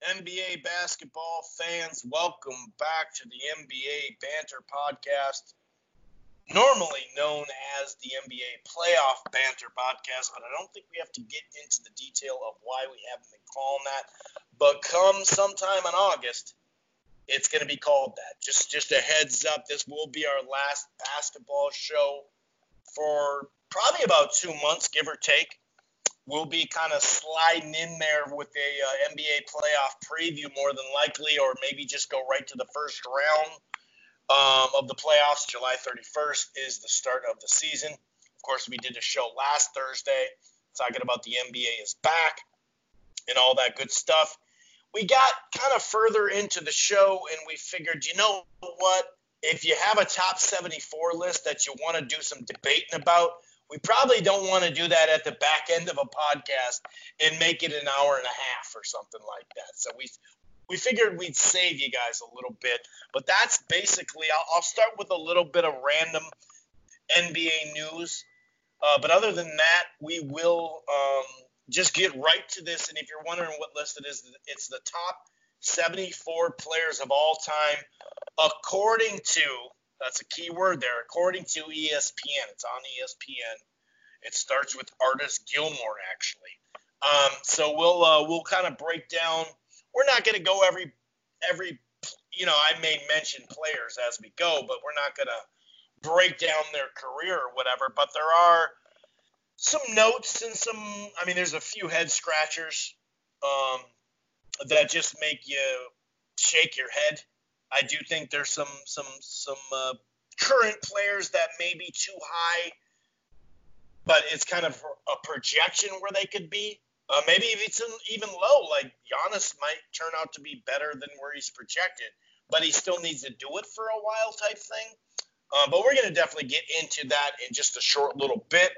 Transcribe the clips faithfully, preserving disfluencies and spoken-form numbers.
N B A basketball fans, welcome back to the N B A Banter Podcast, normally known as the N B A Playoff Banter Podcast, but I don't think we have to get into the detail of why we haven't been calling that. But come sometime in August, it's going to be called that. Just, just a heads up, this will be our last basketball show for probably about two months, give or take. We'll be kind of sliding in there with a uh, N B A playoff preview more than likely, or maybe just go right to the first round um, of the playoffs. July thirty-first is the start of the season. Of course, we did a show last Thursday talking about the N B A is back and all that good stuff. We got kind of further into the show, and we figured, you know what? If you have a top seventy-four list that you want to do some debating about, we probably don't want to do that at the back end of a podcast and make it an hour and a half or something like that. So we we figured we'd save you guys a little bit. But that's basically, I'll, I'll start with a little bit of random N B A news. Uh, but other than that, we will um, just get right to this. And if you're wondering what list it is, it's the top seventy-four players of all time, according to – that's a key word there. According to E S P N, it's on E S P N. It starts with Artis Gilmore, actually. Um, so we'll uh, we'll kind of break down. We're not going to go every every. You know, I may mention players as we go, but we're not going to break down their career or whatever. But there are some notes and some. I mean, there's a few head scratchers um, that just make you shake your head. I do think there's some some some uh, current players that may be too high, but it's kind of a projection where they could be. Uh, maybe if it's even low, like Giannis might turn out to be better than where he's projected, but he still needs to do it for a while type thing. Uh, but we're going to definitely get into that in just a short little bit.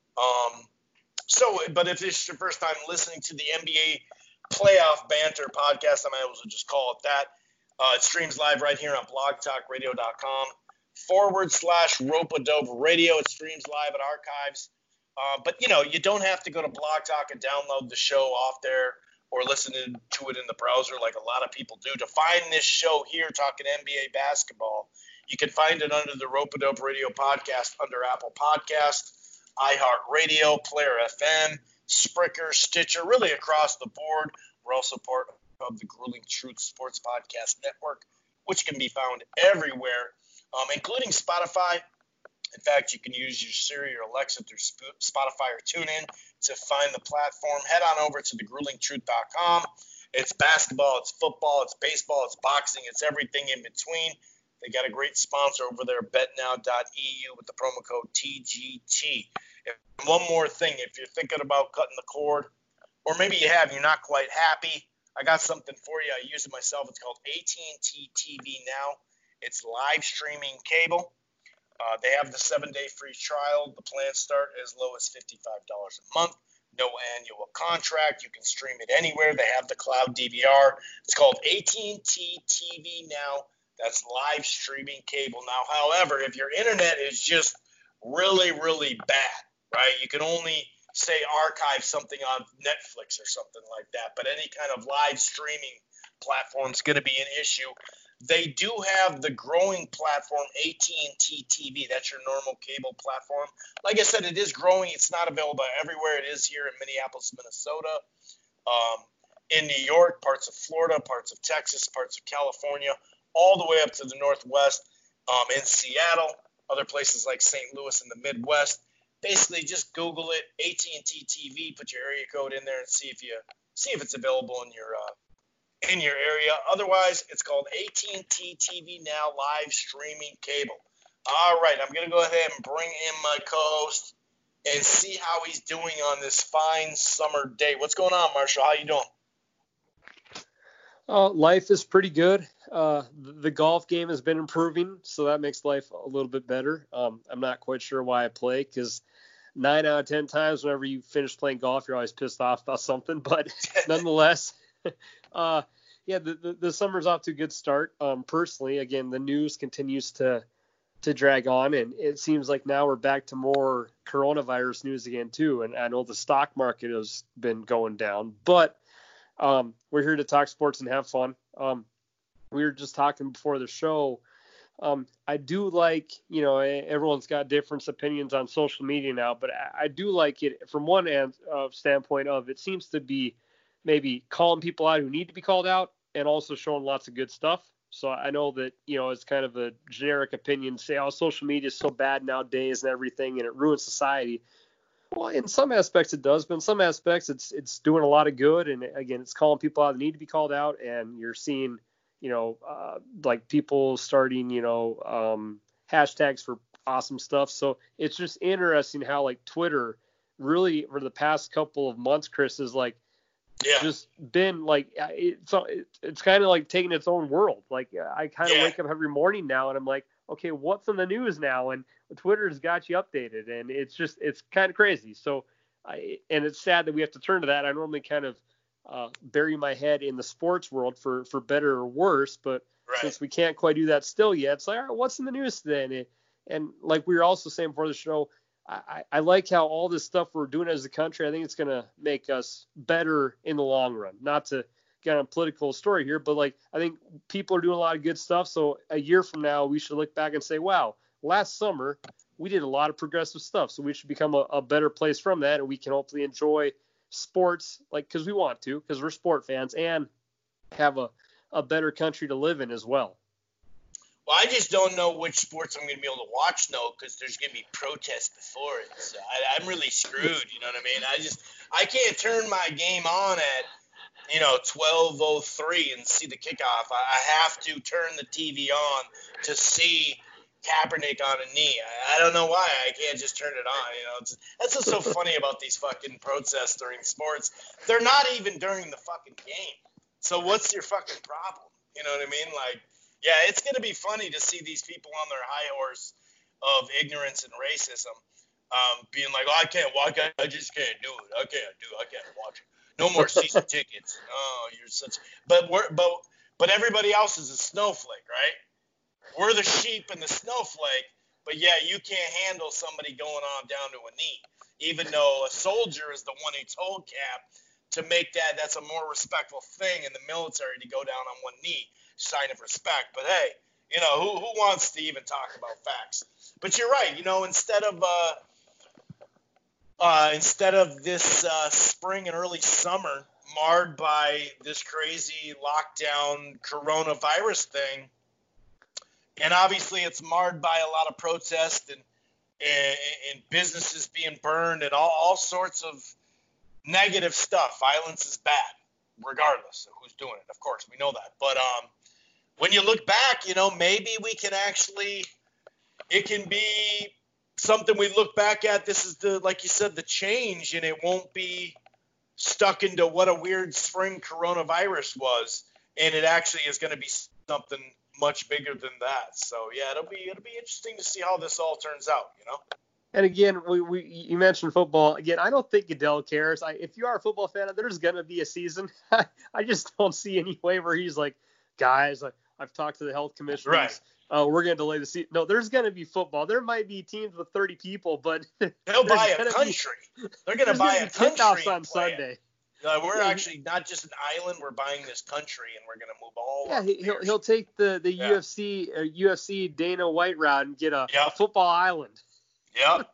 Um, so, but if this is your first time listening to the N B A Playoff Banter Podcast, I might as well just call it that. Uh, it streams live right here on blogtalkradio.com forward slash Rope-A-Dope Radio. It streams live at archives. Uh, but, you know, you don't have to go to Blog Talk and download the show off there or listen to it in the browser like a lot of people do. To find this show here talking N B A basketball, you can find it under the Rope-A-Dope Radio podcast under Apple Podcast, iHeartRadio, Player F M, Spreaker, Stitcher, really across the board. We're also part of of the Grueling Truth Sports Podcast Network, which can be found everywhere, um, including Spotify. In fact, you can use your Siri or Alexa through Spotify or TuneIn to find the platform. Head on over to the grueling truth dot com. It's basketball, it's football, it's baseball, it's boxing, it's everything in between. They got a great sponsor over there, bet now dot e u, with the promo code T G T. And one more thing, if you're thinking about cutting the cord, or maybe you have, you're not quite happy, I got something for you. I use it myself. It's called A T and T T V Now. It's live streaming cable. Uh, they have the seven-day free trial. The plans start as low as fifty-five dollars a month. No annual contract. You can stream it anywhere. They have the cloud D V R. It's called A T and T T V Now. That's live streaming cable. Now, however, if your internet is just really, really bad, right, you can only – say archive something on Netflix or something like that, but any kind of live streaming platform is going to be an issue. They do have the growing platform A T and T T V. That's your normal cable platform. Like I said, it is growing. It's not available everywhere. It is here in Minneapolis, Minnesota, um, in New York, parts of Florida, parts of Texas, parts of California, all the way up to the Northwest, um, in Seattle, other places like Saint Louis in the Midwest. Basically, just Google it, A T and T T V, put your area code in there, and see if you see if it's available in your uh, in your area. Otherwise, it's called A T and T T V Now live streaming cable. All right, I'm gonna go ahead and bring in my co-host and see how he's doing on this fine summer day. What's going on, Marshall? How you doing? Uh, life is pretty good. Uh, the golf game has been improving, so that makes life a little bit better. Um, I'm not quite sure why I play, because nine out of ten times whenever you finish playing golf, you're always pissed off about something. But nonetheless, uh, yeah, the, the, the summer's off to a good start. Um, personally, again, the news continues to to drag on, and it seems like now we're back to more coronavirus news again too. And I know the stock market has been going down, but Um, we're here to talk sports and have fun. Um, we were just talking before the show. Um, I do like, you know, everyone's got different opinions on social media now, but I, I do like it from one end, uh, standpoint of it seems to be maybe calling people out who need to be called out and also showing lots of good stuff. So I know that, you know, it's kind of a generic opinion to say, oh, social media is so bad nowadays and everything, and it ruins society. Well, in some aspects it does, but in some aspects it's it's doing a lot of good. And again, it's calling people out that need to be called out, and you're seeing, you know, uh, like people starting, you know, um, hashtags for awesome stuff. So it's just interesting how like Twitter really for the past couple of months, Chris, is like yeah. just been like it's it's kind of like taking its own world. Like I kind of yeah. wake up every morning now and I'm like, okay, what's in the news now? And Twitter's got you updated, and it's just it's kind of crazy. So I and it's sad that we have to turn to that. I normally kind of uh, bury my head in the sports world for for better or worse, but right. since we can't quite do that still yet, it's like, all right, what's in the news today? And, it, and like we were also saying before the show, I, I like how all this stuff we're doing as a country, I think it's going to make us better in the long run. Not to get on a political story here, but like I think people are doing a lot of good stuff. So a year from now, we should look back and say, wow, last summer we did a lot of progressive stuff. So we should become a, a better place from that, and we can hopefully enjoy sports like because we want to, because we're sport fans, and have a, a better country to live in as well. Well, I just don't know which sports I'm going to be able to watch now because there's going to be protests before it. So I, I'm really screwed. You know what I mean? I just I can't turn my game on at you know twelve oh three and see the kickoff. I, I have to turn the T V on to see Kaepernick on a knee. I, I don't know why. I can't just turn it on. You know, it's, that's what's so funny about these fucking protests during sports. They're not even during the fucking game. So what's your fucking problem? You know what I mean? Like. Yeah, it's going to be funny to see these people on their high horse of ignorance and racism um, being like, oh, I can't watch it. I just can't do it. I can't do it. I can't watch it. No more season tickets. Oh, you're such – but we're but but everybody else is a snowflake, right? We're the sheep and the snowflake, but, yeah, you can't handle somebody going on down to a knee, even though a soldier is the one who told Cap to make that – that's a more respectful thing in the military to go down on one knee. Sign of respect. But hey, you know, who who wants to even talk about facts? But you're right. You know, instead of uh, uh, instead of this uh, spring and early summer marred by this crazy lockdown coronavirus thing, and obviously it's marred by a lot of protest and and, and businesses being burned and all, all sorts of negative stuff. Violence is bad, regardless of who's doing it. Of course, we know that. But um. When you look back, you know, maybe we can actually, it can be something we look back at. This is the, like you said, the change, and it won't be stuck into what a weird spring coronavirus was. And it actually is going to be something much bigger than that. So yeah, it'll be, it'll be interesting to see how this all turns out, you know? And again, we, we you mentioned football. Again, I don't think Goodell cares. I, if you are a football fan, there's going to be a season. I just don't see any way where he's like, guys, I, I've talked to the health commissioners. Right. Uh, we're going to delay the season. No, there's going to be football. There might be teams with thirty people, but they'll buy a country. Be, They're going to buy a country on plan. Sunday. Uh, we're yeah, actually not just an island. We're buying this country, and we're going to move all. Yeah, he, he'll he'll take the the yeah. U F C uh, U F C Dana White route and get a, yep. a football island. Yep.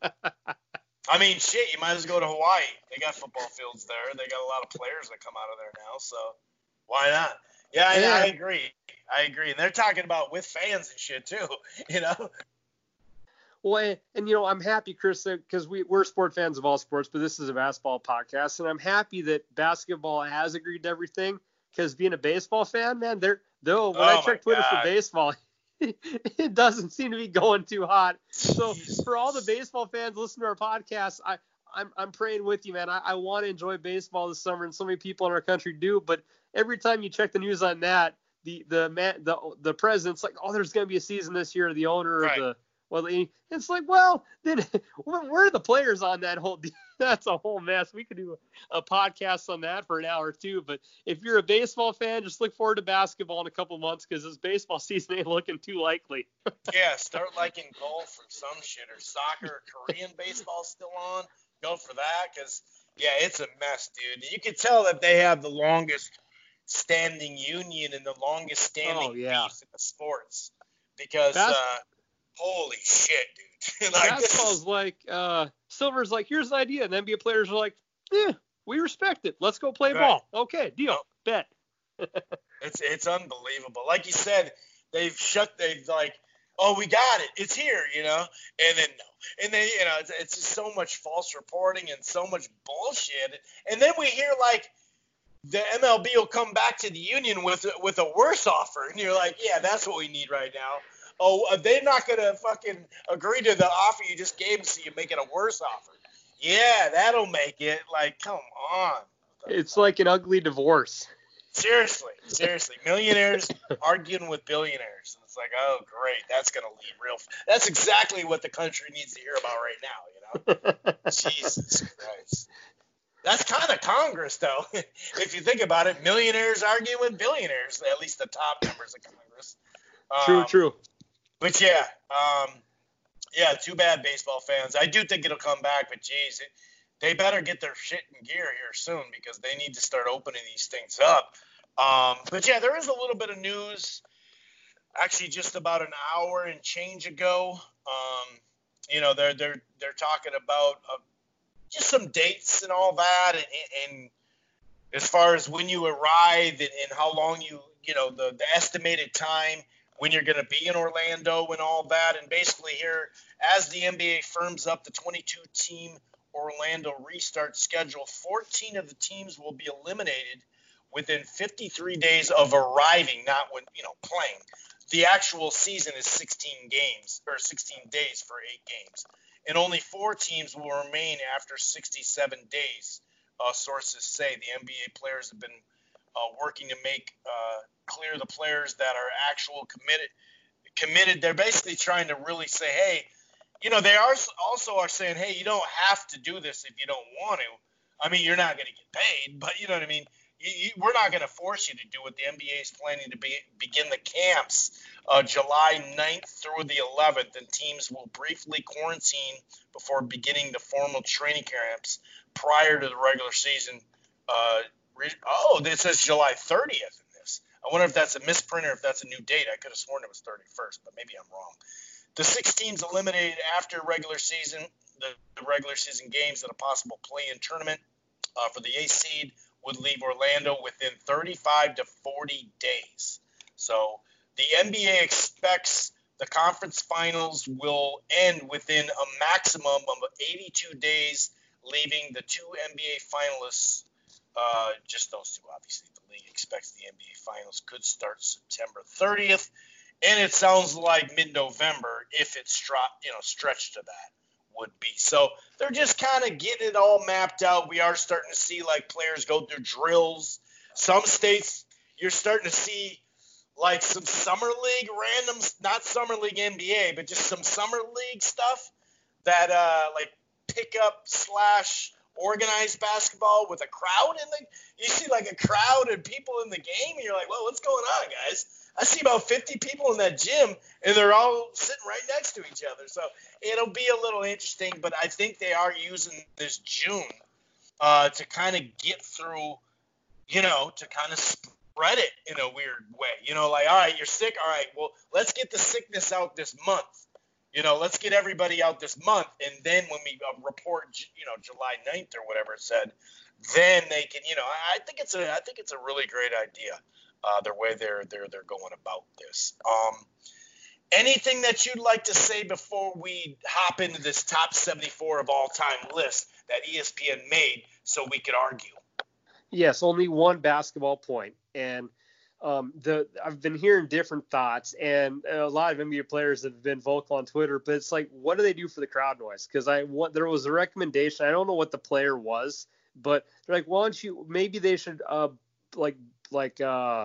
I mean, shit. You might as well go to Hawaii. They got football fields there. They got a lot of players that come out of there now. So why not? Yeah, I, I agree. I agree. And they're talking about with fans and shit too, you know? Well, and, and you know, I'm happy, Chris, because we, we're sport fans of all sports, but this is a basketball podcast. And I'm happy that basketball has agreed to everything, because being a baseball fan, man, they're, though, when oh I check Twitter God. for baseball, it doesn't seem to be going too hot. So Jesus. For all the baseball fans listening to our podcast, I, I'm, I'm praying with you, man. I, I want to enjoy baseball this summer, and so many people in our country do, but every time you check the news on that, the the man the the president's like, oh, there's going to be a season this year. The owner right. of the well, it's like, well, then where are the players on that whole? That's a whole mess. We could do a, a podcast on that for an hour or two. But if you're a baseball fan, just look forward to basketball in a couple months, because this baseball season ain't looking too likely. Yeah, start liking golf or some shit, or soccer, or Korean baseball still on. Go for that, because Yeah, it's a mess, dude. You can tell that they have the longest standing union and the longest standing Oh yeah, beef in the sports because Bas- uh, holy shit, dude. like this basketball is is like uh, Silver's like, here's an idea, and N B A players are like, yeah, we respect it. Let's go play right. ball. Okay, deal, No, bet. it's it's unbelievable. Like you said, they've shut. They've like, oh, we got it. It's here, you know. And then no, and then you know, it's, it's just so much false reporting and so much bullshit. And then we hear like the M L B will come back to the union with with a worse offer, and you're like, yeah, that's what we need right now. Oh, uh, they're not gonna fucking agree to the offer you just gave them, so you make it a worse offer. Yeah, that'll make it. Like, come on. It's like an ugly divorce. Seriously, seriously, millionaires arguing with billionaires. And it's like, oh, great, that's gonna lead real. F- that's exactly what the country needs to hear about right now. You know, Jesus Christ. That's kind of Congress, though. If you think about it, millionaires arguing with billionaires, at least the top members of Congress. Um, True, true. But yeah, um, yeah, too bad, baseball fans. I do think it'll come back, but geez, it, they better get their shit in gear here soon because they need to start opening these things up. Um, but yeah, there is a little bit of news, actually, just about an hour and change ago. Um, you know, they're they're they're talking about uh, just some dates and all that, and, and as far as when you arrive and, and how long you, you know, the, the estimated time when you're going to be in Orlando and all that. And basically here, as the N B A firms up the twenty-two team Orlando restart schedule, fourteen of the teams will be eliminated within fifty-three days of arriving, not when, you know, playing. The actual season is sixteen games, or sixteen days for eight games. And only four teams will remain after sixty-seven days, uh, sources say. The N B A players have been uh, working to make uh, clear the players that are actual committed. Committed. They're basically trying to really say, hey, you know, they are also are saying, hey, you don't have to do this if you don't want to. I mean, you're not going to get paid, but you know what I mean? You, you, we're not going to force you to do it. The N B A is planning to be, begin the camps uh, July ninth through the eleventh, and teams will briefly quarantine before beginning the formal training camps prior to the regular season. Uh, re- oh, this says July thirtieth in this. I wonder if that's a misprint or if that's a new date. I could have sworn it was thirty-first, but maybe I'm wrong. The six teams eliminated after regular season, the, the regular season games and a possible play-in tournament uh, for the eighth seed would leave Orlando within thirty-five to forty days. So the N B A expects the conference finals will end within a maximum of eighty-two days, leaving the two N B A finalists, uh, just those two, obviously. The league expects the N B A finals could start September thirtieth. And it sounds like mid-November, if it's stro- you know stretched to that, would be. So they're just kind of getting it all mapped out. We are starting to see like players go through drills. Some states you're starting to see like some summer league random, not summer league N B A, but just some summer league stuff that uh, like pickup slash organized basketball with a crowd in the. You see like a crowd and people in the game, and you're like, well, what's going on, guys? I see about fifty people in that gym, and they're all sitting right next to each other. So it'll be a little interesting, but I think they are using this June uh, to kind of get through, you know, to kind of spread it in a weird way. You know, like, all right, you're sick. All right, well, let's get the sickness out this month. You know, let's get everybody out this month, and then when we uh, report, you know, July ninth or whatever it said, then they can, you know, I think it's a, I think it's a really great idea. Uh, the way they're they're they're going about this. Um, anything that you'd like to say before we hop into this top seventy-four of all time list that E S P N made, so we could argue? Yes, only one basketball point, and um, the I've been hearing different thoughts, and a lot of N B A players have been vocal on Twitter. But it's like, what do they do for the crowd noise? Because I want there was a recommendation. I don't know what the player was, but they're like, why don't you? Maybe they should uh like. like uh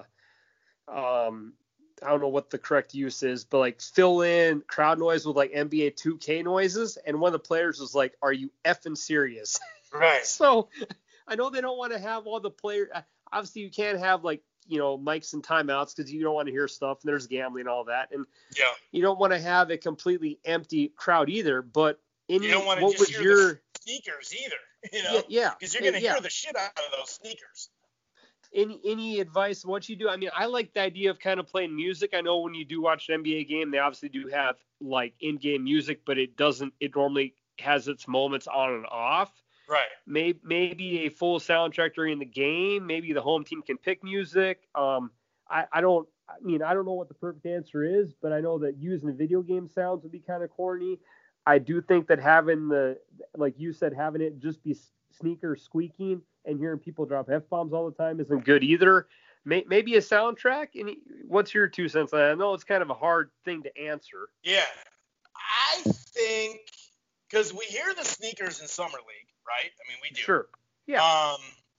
um I don't know what the correct use is, but like fill in crowd noise with like N B A two K noises. And one of the players was like, are you effing serious? Right. So I know they don't want to have all the players. Obviously you can't have like, you know, mics and timeouts because you don't want to hear stuff, and there's gambling and all that. And yeah, you don't want to have a completely empty crowd either, but in you don't want to what just was hear your the sneakers either. you know, Yeah, yeah, because you're eh, gonna yeah. hear the shit out of those sneakers. Any any advice what you do? I mean, I like the idea of kind of playing music. I know when you do watch an N B A game, they obviously do have like in-game music, but it doesn't. It normally has its moments on and off. Right. Maybe maybe a full soundtrack during the game. Maybe the home team can pick music. Um, I I don't. I mean, I don't know what the perfect answer is, but I know that using the video game sounds would be kind of corny. I do think that having the, like you said, having it just be sneakers squeaking and hearing people drop F-bombs all the time isn't good either. Maybe a soundtrack? Any, what's your two cents on that? I know it's kind of a hard thing to answer. Yeah. I think, because we hear the sneakers in Summer League, right? I mean, we do. Sure. Yeah. Um,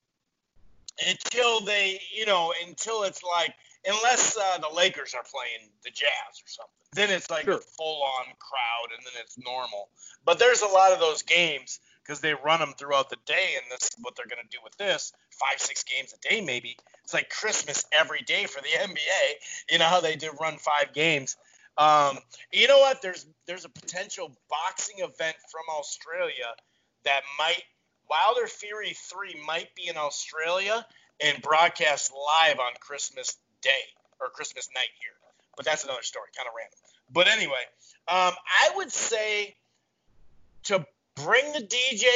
until they, you know, until it's like, unless uh, the Lakers are playing the Jazz or something, then it's like sure. a full-on crowd, and then it's normal. But there's a lot of those games because they run them throughout the day, and this is what they're going to do with this, five, six games a day maybe. It's like Christmas every day for the N B A. You know how they do run five games. Um, you know what? There's there's a potential boxing event from Australia that might, Wilder Fury three might be in Australia and broadcast live on Christmas Day or Christmas night here. But that's another story, kind of random. But anyway, um, I would say to bring the D J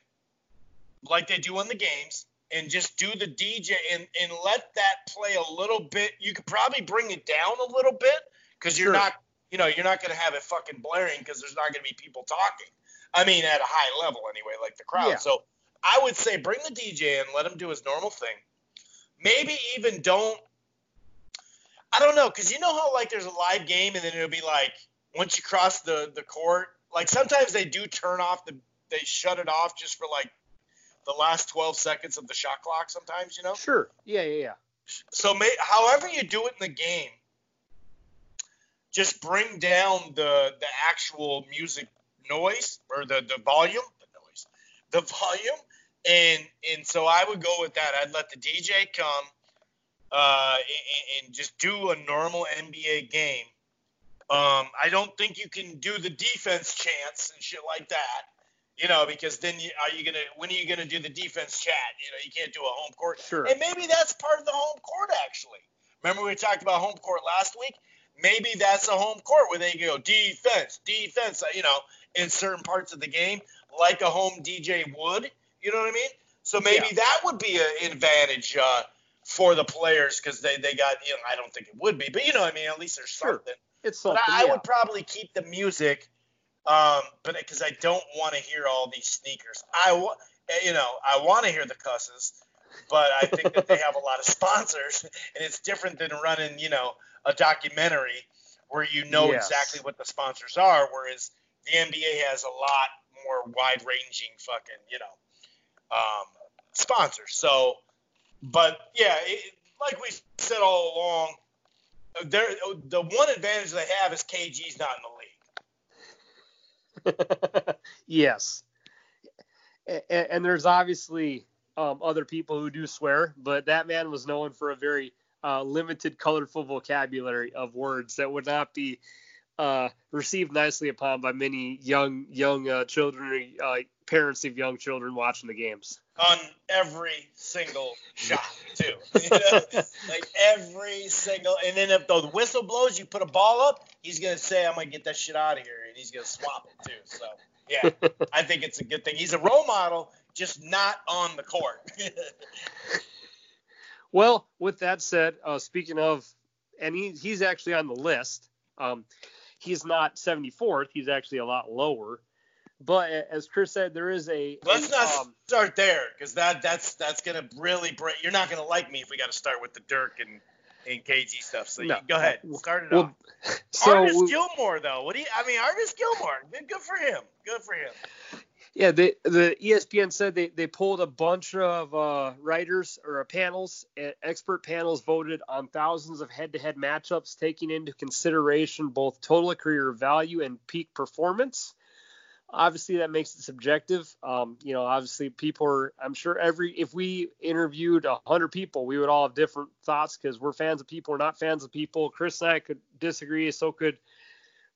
in like they do in the games and just do the D J and, and let that play a little bit. You could probably bring it down a little bit because you're sure. not, you know, you're not going to have it fucking blaring because there's not going to be people talking. I mean, at a high level anyway, like the crowd. Yeah. So I would say bring the D J in, let him do his normal thing. Maybe even don't, I don't know, because you know how, like, there's a live game and then it'll be like, once you cross the, the court, like sometimes they do turn off the, they shut it off just for like the last twelve seconds of the shot clock sometimes, you know? Sure. Yeah, yeah, yeah. So may, however you do it in the game, just bring down the the actual music noise or the, the volume, the noise, the volume. And, and so I would go with that. I'd let the D J come uh, and, and just do a normal N B A game. Um, I don't think you can do the defense chants and shit like that, you know, because then you, are you gonna when are you gonna do the defense chat? You know, you can't do a home court. Sure. And maybe that's part of the home court actually. Remember we talked about home court last week? Maybe that's a home court where they go defense, defense, you know, in certain parts of the game, like a home D J would. You know what I mean? So maybe yeah. that would be an advantage uh, for the players because they, they got, you know, I don't think it would be, but you know what I mean? At least there's sure. something. It's something, but I, yeah. I would probably keep the music, um, but because I don't want to hear all these sneakers. I, wa- you know, I want to hear the cusses, but I think that they have a lot of sponsors, and it's different than running, you know, a documentary where you know yes. exactly what the sponsors are, whereas the N B A has a lot more wide-ranging fucking, you know, um, sponsors. So, but yeah, it, like we said all along, there the one advantage they have is K G's not in the league. yes, and, and there's obviously um, other people who do swear, but that man was known for a very uh, limited, colorful vocabulary of words that would not be uh, received nicely upon by many young young uh, children, uh, parents of young children watching the games. On every single shot, too. You know? Like every single, and then if the whistle blows, you put a ball up, he's gonna say, "I'm gonna get that shit out of here," and he's gonna swap it too. So yeah, I think it's a good thing. He's a role model, just not on the court. Well, with that said, uh, speaking of, and he, he's actually on the list. Um, he's not seventy-fourth. He's actually a lot lower. But as Chris said, there is a. Let's a, not um, start there because that that's that's gonna really break. You're not gonna like me if we got to start with the Dirk and and K G stuff. So no, you, go ahead, start it well, off. So Artis we, Gilmore, though, what do you? I mean, Artis Gilmore, good for him. Good for him. Yeah, they, the E S P N said they, they pulled a bunch of uh, writers or uh, panels, uh, expert panels voted on thousands of head-to-head matchups, taking into consideration both total career value and peak performance. Obviously, that makes it subjective. Um, you know, obviously, people are. I'm sure every if we interviewed a hundred people, we would all have different thoughts because we're fans of people, we're not fans of people. Chris and I could disagree, so could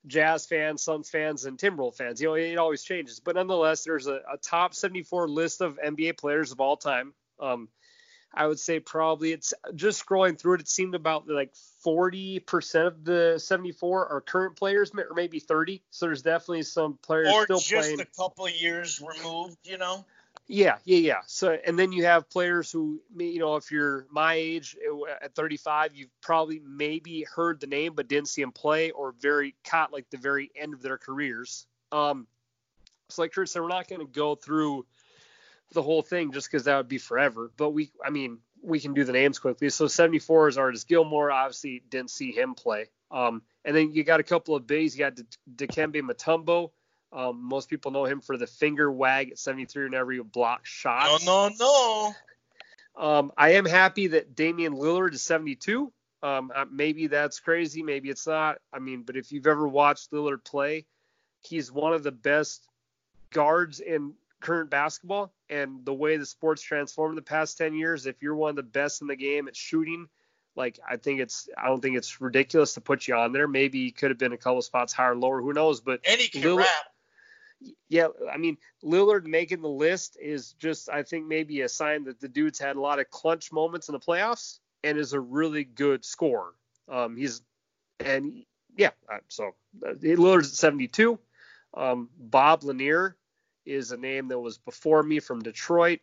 Jazz fans, Suns fans, and Timberwolves fans. You know, it always changes. But nonetheless, there's a, a top seventy-four list of N B A players of all time. Um, I would say probably it's just scrolling through it. It seemed about like forty percent of the seventy-four are current players, or maybe thirty. So there's definitely some players or still just playing. a couple of years removed, you know? Yeah, yeah, yeah. So, and then you have players who, you know, if you're my age at thirty-five, you've probably maybe heard the name but didn't see them play, or very caught like the very end of their careers. Um, so like Kurt said, we're not going to go through the whole thing just because that would be forever. But we, I mean, we can do the names quickly. So seventy-four is Artis Gilmore. Obviously, didn't see him play. Um, and then you got a couple of bigs. You got Dikembe Mutombo. Um, most people know him for the finger wag at seventy-three whenever you block shots. No, no, no. Um, I am happy that Damian Lillard is seventy-two. Um, maybe that's crazy. Maybe it's not. I mean, but if you've ever watched Lillard play, he's one of the best guards in current basketball. And the way the sport's transformed in the past ten years, if you're one of the best in the game at shooting, like I think it's, I don't think it's ridiculous to put you on there. Maybe he could have been a couple spots higher, lower, who knows? But and he can Lillard, rap. Yeah, I mean, Lillard making the list is just, I think, maybe a sign that the dude's had a lot of clutch moments in the playoffs and is a really good scorer. Um, he's, and yeah, so uh, Lillard's at seventy-two. Um, Bob Lanier is a name that was before me from Detroit.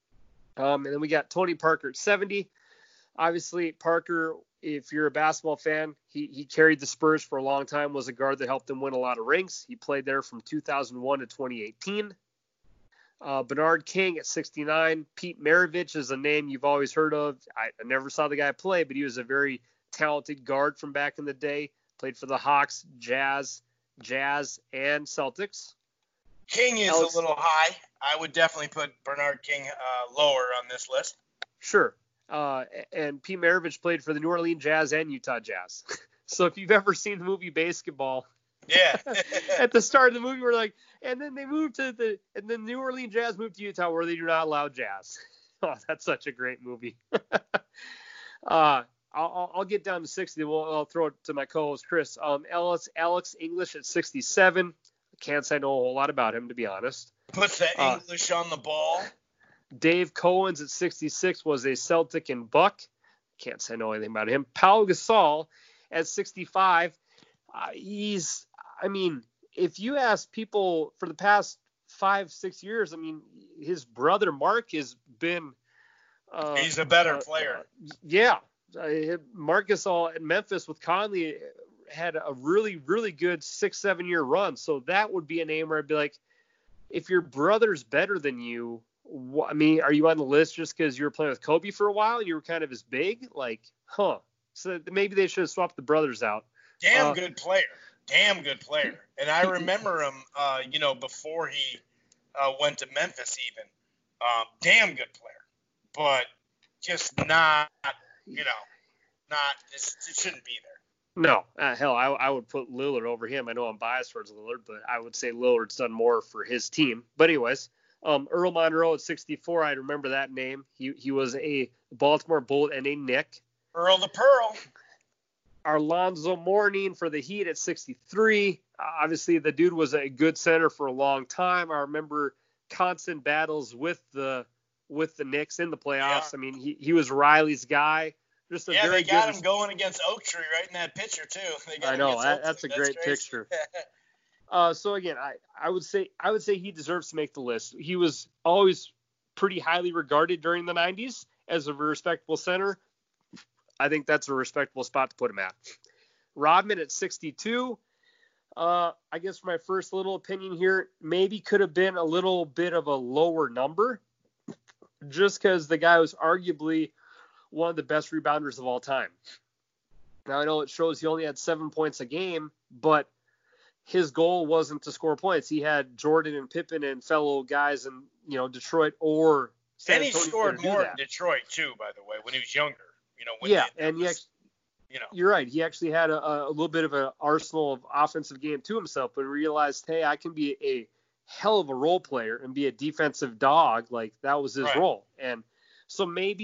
Um, and then we got Tony Parker at seventy. Obviously, Parker, if you're a basketball fan, he, he carried the Spurs for a long time, was a guard that helped them win a lot of rings. He played there from two thousand one to twenty eighteen. Uh, Bernard King at sixty-nine. Pete Maravich is a name you've always heard of. I, I never saw the guy play, but he was a very talented guard from back in the day. Played for the Hawks, Jazz, Jazz, and Celtics. King is Alex, a little high. I would definitely put Bernard King uh, lower on this list. Sure. Uh, and Pete Maravich played for the New Orleans Jazz and Utah Jazz. So if you've ever seen the movie Basketball, yeah, at the start of the movie, we're like, and then they moved to the, and then New Orleans Jazz moved to Utah where they do not allow jazz. Oh, that's such a great movie. uh, I'll, I'll get down to sixty. We'll, I'll throw it to my co-host Chris. Um, Alex, Alex English at sixty-seven. Can't say know a whole lot about him, to be honest. Puts the Uh, English on the ball. Dave Cowens at sixty-six was a Celtic and Buck. Can't say know anything about him. Pau Gasol at sixty-five. Uh, he's, I mean, if you ask people for the past five, six years, I mean, his brother Mark has been. Uh, he's a better uh, player. Uh, yeah. Uh, Marc Gasol at Memphis with Conley had a really, really good six, seven year run. So that would be a name where I'd be like, if your brother's better than you, I mean, are you on the list just because you were playing with Kobe for a while and you were kind of as big? Like, huh. So maybe they should have swapped the brothers out. Damn uh, good player. Damn good player. And I remember him, uh, you know, before he uh, went to Memphis even. Um, damn good player. But just not, you know, not, it shouldn't be there. No. Uh, hell, I, I would put Lillard over him. I know I'm biased towards Lillard, but I would say Lillard's done more for his team. But anyways. Um, Earl Monroe at sixty-four, I remember that name. He he was a Baltimore Bullet and a Knick. Earl the Pearl. Alonzo Mourning for the Heat at sixty-three. Uh, obviously, the dude was a good center for a long time. I remember constant battles with the with the Knicks in the playoffs. Yeah. I mean, he, he was Riley's guy. Just a yeah, very they got good him going against Oak Tree right in that picture too. They got I him know against that, Oak that's a Tree. great That's picture. Uh, so again, I, I would say I would say he deserves to make the list. He was always pretty highly regarded during the nineties as a respectable center. I think that's a respectable spot to put him at. Rodman at sixty-two. Uh, I guess my first little opinion here, maybe could have been a little bit of a lower number, just because the guy was arguably one of the best rebounders of all time. Now I know it shows he only had seven points a game, but his goal wasn't to score points. He had Jordan and Pippen and fellow guys in, you know, Detroit or San and he Antonio scored more in that. Detroit too, by the way, when he was younger. You know, when yeah, they, and was, he actually, you know, you're right. He actually had a, a little bit of an arsenal of offensive game to himself, but realized, hey, I can be a hell of a role player and be a defensive dog. Like that was his right. role. And so maybe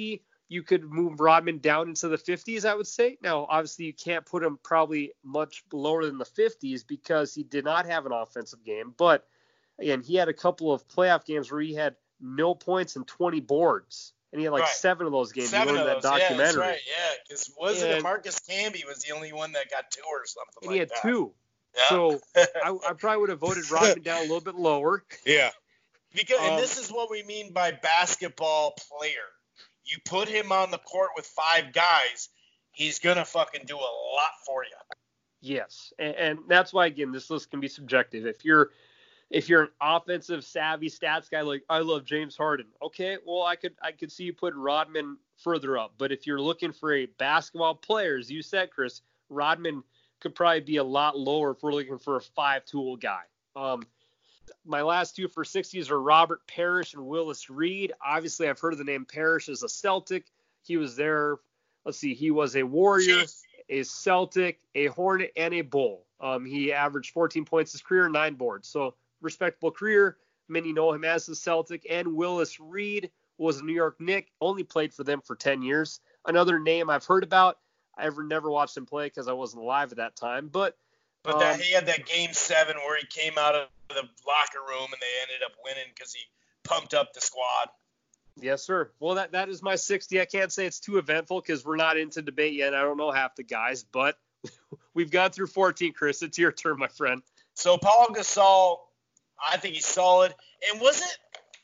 you could move Rodman down into the fifties, I would say. Now, obviously, you can't put him probably much lower than the fifties because he did not have an offensive game. But, again, he had a couple of playoff games where he had no points and twenty boards. And he had like right. seven of those games. Seven you of that those, documentary. yeah, that's right, yeah. Because wasn't and, it Marcus Camby was the only one that got two or something and like he had that? two. Yeah. So I, I probably would have voted Rodman down a little bit lower. Yeah. Because, Um, and this is what we mean by basketball player. You put him on the court with five guys, he's going to fucking do a lot for you. Yes, and, and that's why, again, this list can be subjective. If you're if you're an offensive savvy stats guy, like I love James Harden, okay, well I could I could see you putting Rodman further up. But if you're looking for a basketball player, as you said, Chris, Rodman could probably be a lot lower if we're looking for a five-tool guy. Um, my last two for sixties are Robert Parrish and Willis Reed. Obviously, I've heard of the name Parrish as a Celtic. He was there. Let's see, he was a Warrior, a Celtic, a Hornet, and a Bull. Um, he averaged fourteen points his career, nine boards. So respectable career. Many know him as a Celtic. And Willis Reed was a New York Knick, only played for them for ten years. Another name I've heard about. I ever never watched him play because I wasn't alive at that time. But But um, that he had that game seven where he came out of the locker room and they ended up winning because he pumped up the squad. Yes, sir. Well, that, that is my sixty. I can't say it's too eventful because we're not into debate yet. I don't know half the guys, but we've gone through fourteen, Chris. It's your turn, my friend. So Paul Gasol, I think he's solid. And was it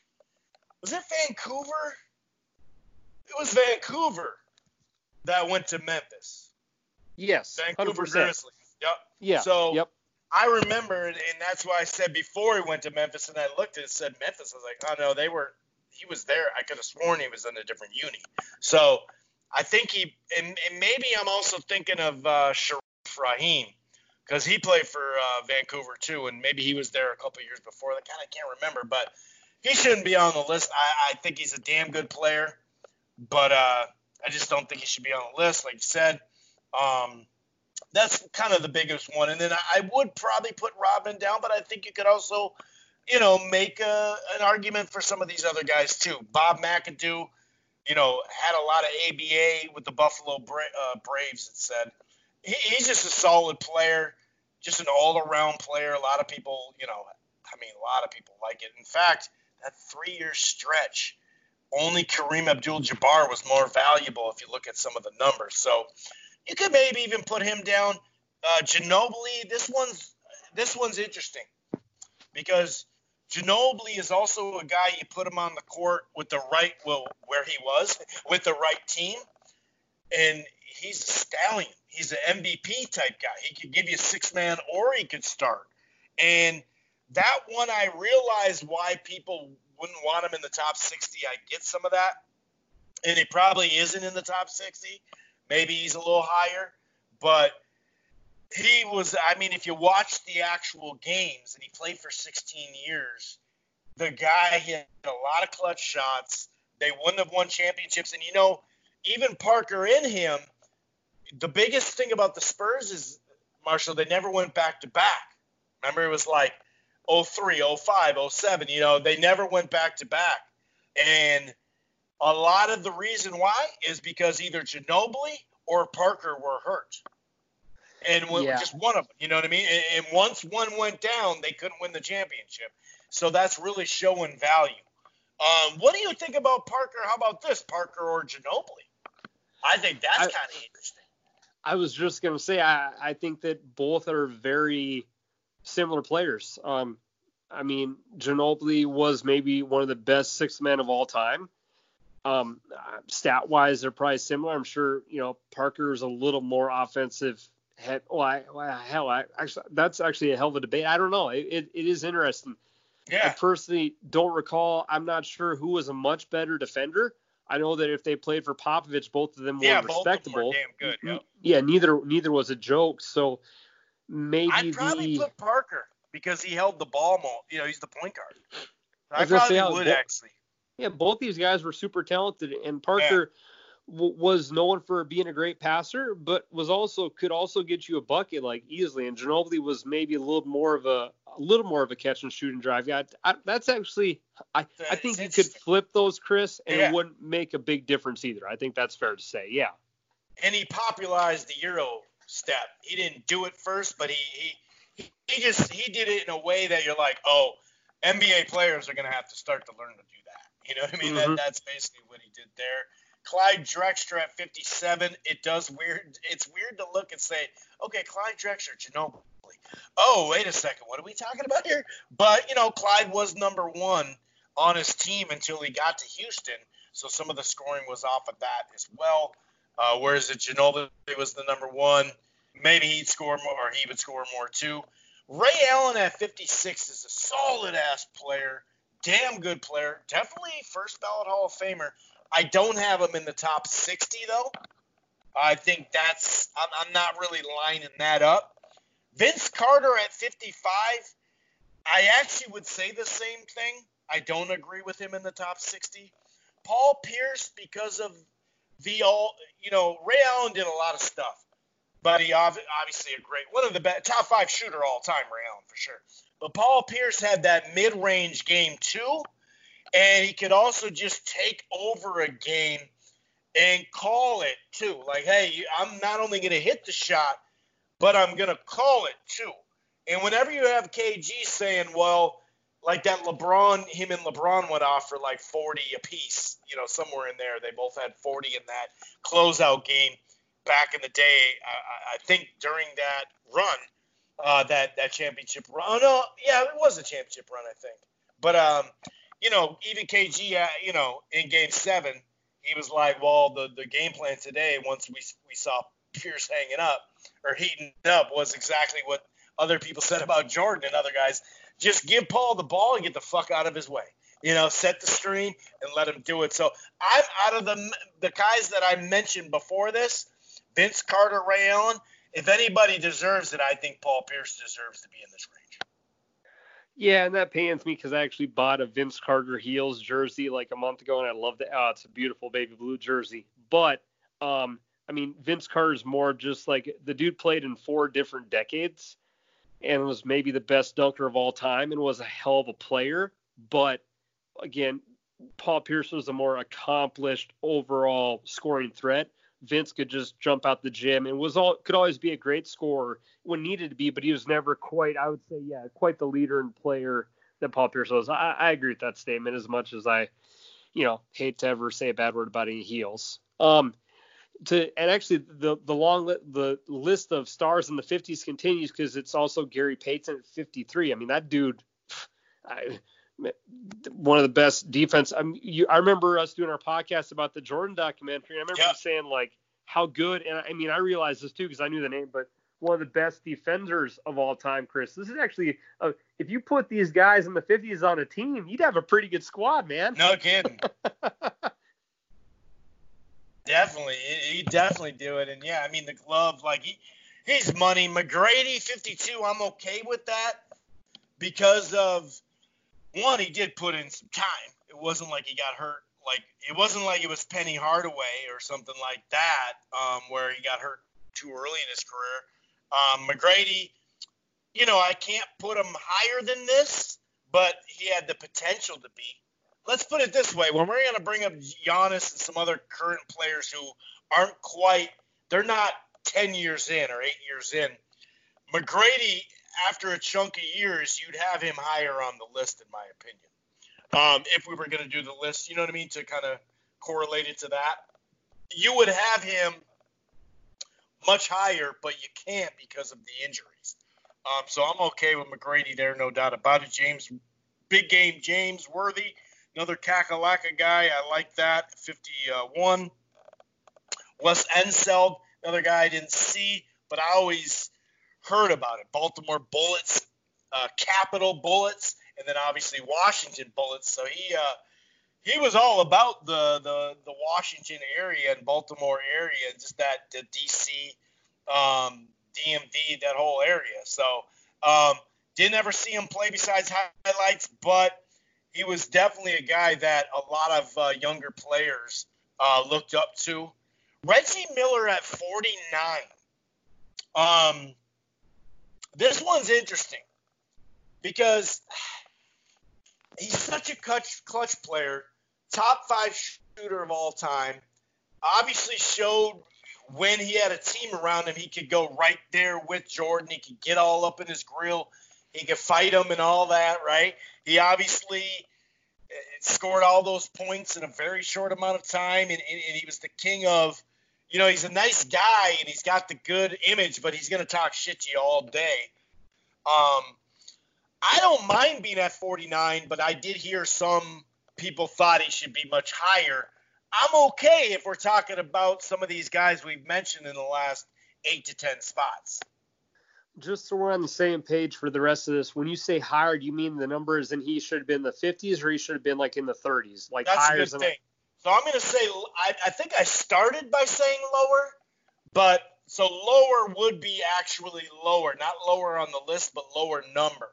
was it Vancouver? It was Vancouver that went to Memphis. Yes, Vancouver one hundred percent. Grizzlies. Yep. Yeah. So yep. I remember, and that's why I said before he went to Memphis, and I looked at it, said Memphis. I was like, oh no, they were. He was there. I could have sworn he was in a different uni. So I think he, and, and maybe I'm also thinking of uh, Sharif Rahim because he played for uh, Vancouver too, and maybe he was there a couple years before. I kind of can't remember, but he shouldn't be on the list. I, I think he's a damn good player, but uh, I just don't think he should be on the list, like you said. Um, that's kind of the biggest one. And then I, I would probably put Rodman down, but I think you could also, you know, make a, an argument for some of these other guys too. Bob McAdoo, you know, had a lot of A B A with the Buffalo Bra- uh, Braves, it said. He, he's just a solid player, just an all-around player. A lot of people, you know, I mean, a lot of people like it. In fact, that three-year stretch, only Kareem Abdul-Jabbar was more valuable if you look at some of the numbers. So you could maybe even put him down. Uh, Ginobili, this one's this one's interesting because Ginobili is also a guy you put him on the court with the right, well, where he was, with the right team, and he's a stallion. He's an M V P type guy. He could give you six-man or he could start. And that one, I realized why people wouldn't want him in the top sixty. I get some of that, and he probably isn't in the top sixty. Maybe he's a little higher, but he was, I mean, if you watch the actual games, and he played for sixteen years, the guy hit a lot of clutch shots. They wouldn't have won championships. And, you know, even Parker in him, the biggest thing about the Spurs is, Marshall, they never went back-to-back. Remember, it was like oh three, oh five, oh seven. You know, they never went back-to-back. And a lot of the reason why is because either Ginobili or Parker were hurt. And when, Yeah. just one of them, you know what I mean? And, and once one went down, they couldn't win the championship. So that's really showing value. Um, what do you think about Parker? How about this, Parker or Ginobili? I think that's kind of interesting. I was just going to say, I, I think that both are very similar players. Um, I mean, Ginobili was maybe one of the best six men of all time. Um, stat wise, they're probably similar. I'm sure, you know, Parker's a little more offensive. Head, well, I, well, hell, I actually, that's actually a hell of a debate. I don't know. It, it, it is interesting. Yeah. I personally don't recall. I'm not sure who was a much better defender. I know that if they played for Popovich, both of them were yeah, respectable. Both of them were damn good. Yep. Yeah, neither neither was a joke. So maybe I'd probably the, put Parker because he held the ball more. You know, he's the point guard. I, I was gonna probably say, would bo- actually. Yeah, both these guys were super talented, and Parker w- was known for being a great passer, but was also could also get you a bucket like easily. And Ginobili was maybe a little more of a a little more of a catch and shoot and drive guy. I, that's actually I, I think you could flip those, Chris, and yeah. It wouldn't make a big difference either. I think that's fair to say. Yeah. And he popularized the Euro step. He didn't do it first, but he he he just he did it in a way that you're like, oh, N B A players are gonna have to start to learn to do that. You know what I mean? Mm-hmm. That that's basically what he did there. Clyde Drexler at fifty-seven. It does weird. It's weird to look and say, okay, Clyde Drexler, Ginobili. Oh, wait a second. What are we talking about here? But, you know, Clyde was number one on his team until he got to Houston. So some of the scoring was off of that as well. Uh, whereas if Ginobili was the number one, maybe he'd score more, or he would score more too. Ray Allen at fifty-six is a solid-ass player. Damn good player. Definitely first ballot Hall of Famer. I don't have him in the top sixty, though. I think that's – I'm, I'm not really lining that up. Vince Carter at fifty-five, I actually would say the same thing. I don't agree with him in the top sixty. Paul Pierce, because of the all, you know, Ray Allen did a lot of stuff, but he obviously a great, one of the best, top five shooter all time, Ray Allen for sure. But Paul Pierce had that mid-range game too, and he could also just take over a game and call it too. Like, hey, I'm not only going to hit the shot, but I'm going to call it too. And whenever you have K G saying, well, like that LeBron, him and LeBron went off for like forty apiece, you know, somewhere in there. They both had forty in that closeout game back in the day. I, I think during that run, uh, that, that championship run. Oh, no, yeah, it was a championship run, I think. But, um, you know, even K G, uh, you know, in game seven, he was like, well, the, the game plan today, once we we saw Pierce hanging up or heating up, was exactly what other people said about Jordan and other guys. Just give Paul the ball and get the fuck out of his way. You know, set the screen and let him do it. So I'm out of the the guys that I mentioned before this, Vince Carter, Ray Allen. If anybody deserves it, I think Paul Pierce deserves to be in this range. Yeah, and that pains me because I actually bought a Vince Carter Heels jersey like a month ago, and I loved it. Oh, it's a beautiful baby blue jersey. But, um, I mean, Vince Carter's more just like the dude played in four different decades and was maybe the best dunker of all time and was a hell of a player. But, again, Paul Pierce was a more accomplished overall scoring threat. Vince could just jump out the gym and was all could always be a great scorer when needed to be, but he was never quite, I would say, yeah, quite the leader and player that Paul Pierce was. I, I agree with that statement as much as I, you know, hate to ever say a bad word about any Heels. Um, to and actually the the long li- the list of stars in the fifties continues because it's also Gary Payton at fifty-three. I mean, that dude, I, one of the best defense. I mean, you, I remember us doing our podcast about the Jordan documentary. I remember yeah. saying like how good, and I mean, I realized this too because I knew the name, but one of the best defenders of all time, Chris. This is actually, a, if you put these guys in the fifties on a team, you'd have a pretty good squad, man. No kidding. Definitely, he definitely do it, and yeah, I mean the glove, like he, he's money. McGrady, fifty-two, I'm okay with that because of. One, he did put in some time. It wasn't like he got hurt. Like it wasn't like it was Penny Hardaway or something like that, um, where he got hurt too early in his career. Um, McGrady, you know, I can't put him higher than this, but he had the potential to be. Let's put it this way: when we're going to bring up Giannis and some other current players who aren't quite, they're not ten years in or eight years in, McGrady. After a chunk of years, you'd have him higher on the list, in my opinion. Um, if we were going to do the list, you know what I mean, to kind of correlate it to that. You would have him much higher, but you can't because of the injuries. Um, so I'm okay with McGrady there, no doubt about it. James, big game James Worthy, another Kakalaka guy. I like that, fifty-one. Wes Unseld, another guy I didn't see, but I always – heard about it. Baltimore Bullets, uh, Capital Bullets, and then obviously Washington Bullets. So he uh, he was all about the, the the Washington area and Baltimore area, just that the D C, um, D M V, that whole area. So um, didn't ever see him play besides highlights, but he was definitely a guy that a lot of uh, younger players uh, looked up to. Reggie Miller at forty-nine. Um, this one's interesting because he's such a clutch, clutch player, top five shooter of all time. Obviously showed when he had a team around him, he could go right there with Jordan. He could get all up in his grill. He could fight him and all that, right? He obviously scored all those points in a very short amount of time, and, and, and he was the king of, you know, he's a nice guy, and he's got the good image, but he's going to talk shit to you all day. Um, I don't mind being at forty-nine, but I did hear some people thought he should be much higher. I'm okay if we're talking about some of these guys we've mentioned in the last eight to ten spots. Just so we're on the same page for the rest of this, when you say higher, do you mean the numbers and he should have been in the fifties or he should have been like in the thirties? Like That's higher a good thing. So I'm going to say, I, I think I started by saying lower, but so lower would be actually lower, not lower on the list, but lower number.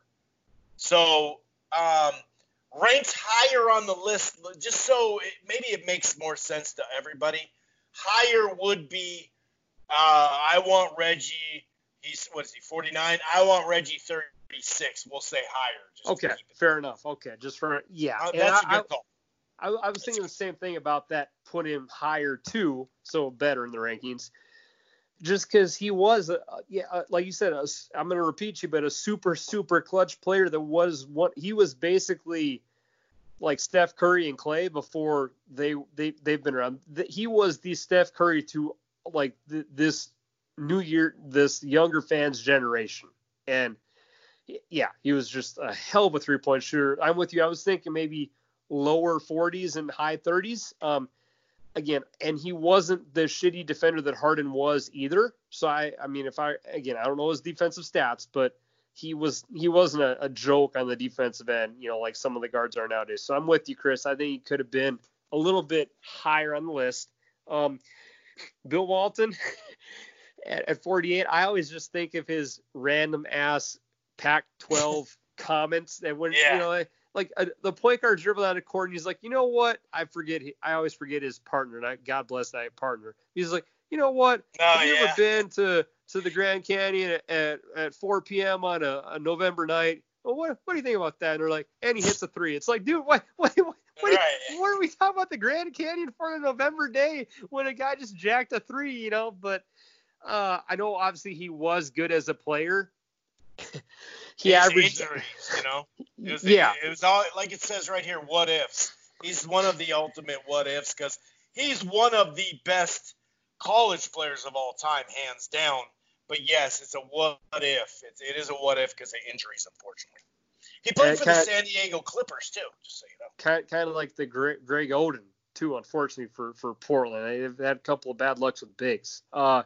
So um, ranked higher on the list, just so it, maybe it makes more sense to everybody. Higher would be, uh, I want Reggie, he's, what is he, forty-nine? I want Reggie thirty-six. We'll say higher. Just okay, fair enough. Okay, just for, yeah. Uh, that's I, a good call. I, I was thinking the same thing about that, put him higher too, so better in the rankings. Just because he was, a, yeah, like you said, a, I'm going to repeat you, but a super, super clutch player that was what he was basically like Steph Curry and Clay before they, they, they've been around. He was the Steph Curry to like th- this new year, this younger fans generation. And yeah, he was just a hell of a three point shooter. I'm with you. I was thinking maybe lower forties and high thirties. Um, Again, and he wasn't the shitty defender that Harden was either. So I, I mean, if I, again, I don't know his defensive stats, but he was, he wasn't a, a joke on the defensive end, you know, like some of the guards are nowadays. So I'm with you, Chris. I think he could have been a little bit higher on the list. Um, Bill Walton at, at forty-eight, I always just think of his random ass Pac twelve comments that when, yeah. you know, like, Like uh, the point guard dribbled out of court, and he's like, you know what? I forget. I always forget his partner. And I, God bless that partner. He's like, you know what? Oh, Have you yeah. ever been to, to the Grand Canyon at, at, at four p.m. on a, a November night? Well, what what do you think about that? And they're like, and he hits a three. It's like, dude, what what what, what, Right. you, what are we talking about the Grand Canyon for a November day when a guy just jacked a three? You know, but uh, I know obviously he was good as a player. He His averaged injuries, you know. It was, yeah. It, it was all like it says right here. What ifs? He's one of the ultimate what ifs because he's one of the best college players of all time, hands down. But yes, it's a what if. It's, it is a what if because of injuries, unfortunately. He played And for kinda, the San Diego Clippers too, just so you know. Kind kind of like the Greg, Greg Oden too, unfortunately for for Portland. They've had a couple of bad lucks with bigs. Uh,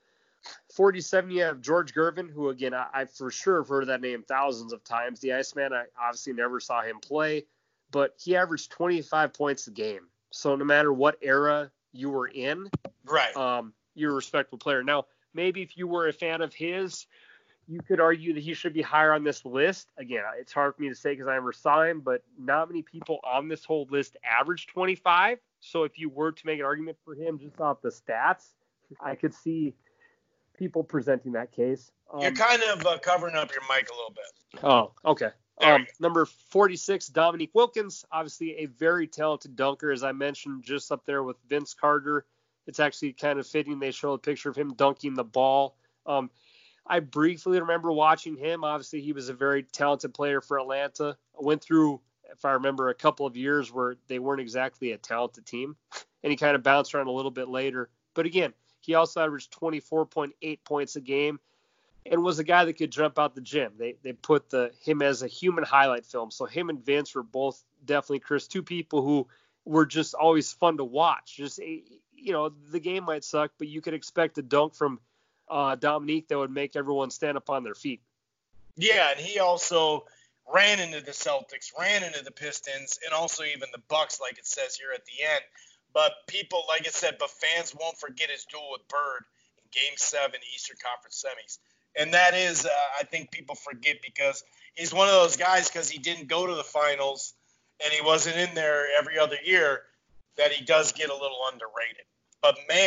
forty-seven, you have George Gervin, who, again, I, I for sure have heard that name thousands of times. The Iceman, I obviously never saw him play, but he averaged twenty-five points a game. So no matter what era you were in, right, um, you're a respectable player. Now, maybe if you were a fan of his, you could argue that he should be higher on this list. Again, it's hard for me to say because I never saw him, but not many people on this whole list average twenty-five. So if you were to make an argument for him just off the stats, I could see people presenting that case. Um, You're kind of uh, covering up your mic a little bit. Oh, okay. Um, number forty-six, Dominique Wilkins, obviously a very talented dunker, as I mentioned, just up there with Vince Carter. It's actually kind of fitting they show a picture of him dunking the ball. Um, I briefly remember watching him. Obviously, he was a very talented player for Atlanta. I went through, if I remember, a couple of years where they weren't exactly a talented team, and he kind of bounced around a little bit later. But again, he also averaged twenty-four point eight points a game and was a guy that could jump out the gym. They they put the him as a human highlight film. So him and Vince were both definitely, Chris, two people who were just always fun to watch. Just, you know, the game might suck, but you could expect a dunk from uh, Dominique that would make everyone stand up on their feet. Yeah, and he also ran into the Celtics, ran into the Pistons, and also even the Bucks, like it says here at the end. But people, like I said, but fans won't forget his duel with Bird in Game seven Eastern Conference semis. And that is, uh, I think people forget because he's one of those guys because he didn't go to the finals and he wasn't in there every other year that he does get a little underrated. But, man,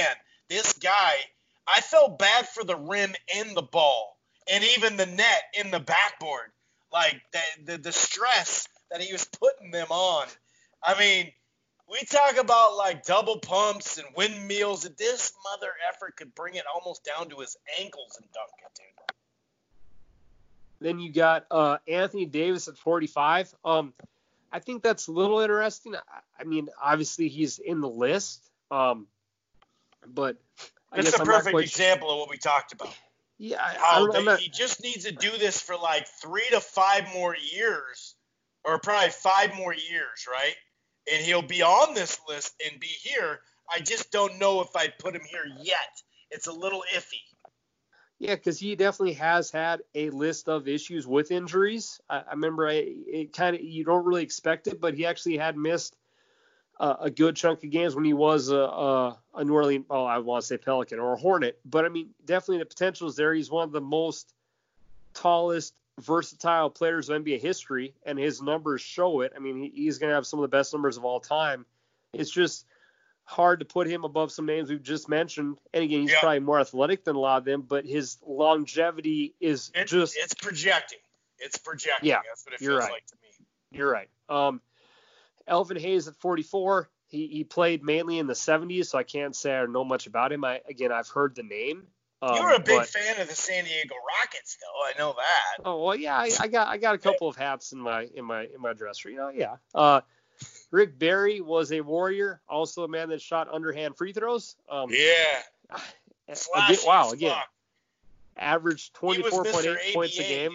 this guy, I felt bad for the rim and the ball, and even the net in the backboard. Like, the, the, the stress that he was putting them on. I mean, we talk about, like, double pumps and windmills. This mother effer could bring it almost down to his ankles and dunk it, dude. Then you got uh, Anthony Davis at forty-five. Um, I think that's a little interesting. I, I mean, obviously he's in the list, um, but I It's guess a I'm perfect not quite example of what we talked about. Yeah, I, I How don't, they, I'm not, he just needs to do this for like three to five more years, or probably five more years, right? And he'll be on this list and be here. I just don't know if I'd put him here yet. It's a little iffy. Yeah, because he definitely has had a list of issues with injuries. I, I remember I, it kind of you don't really expect it, but he actually had missed uh, a good chunk of games when he was a, a, a New Orleans, oh, I want to say Pelican or a Hornet. But I mean, definitely the potential is there. He's one of the most tallest, versatile players of N B A history, and his numbers show it. I mean, he, he's going to have some of the best numbers of all time. It's just hard to put him above some names we've just mentioned. And again, he's yeah. probably more athletic than a lot of them, but his longevity is it, just it's projecting. It's projecting. Yeah, That's what it you're feels right. like to me. You're right. Um, Elvin Hayes at forty-four. He he played mainly in the seventies, so I can't say I know much about him. I again, I've heard the name. Um, You're a big but, fan of the San Diego Rockets, though. I know that. Oh well, yeah, I, I got I got a couple of hats in my in my in my dresser. You know, yeah. Uh, Rick Barry was a Warrior, also a man that shot underhand free throws. Um, yeah. Again, wow, again, averaged twenty-four point eight points a game.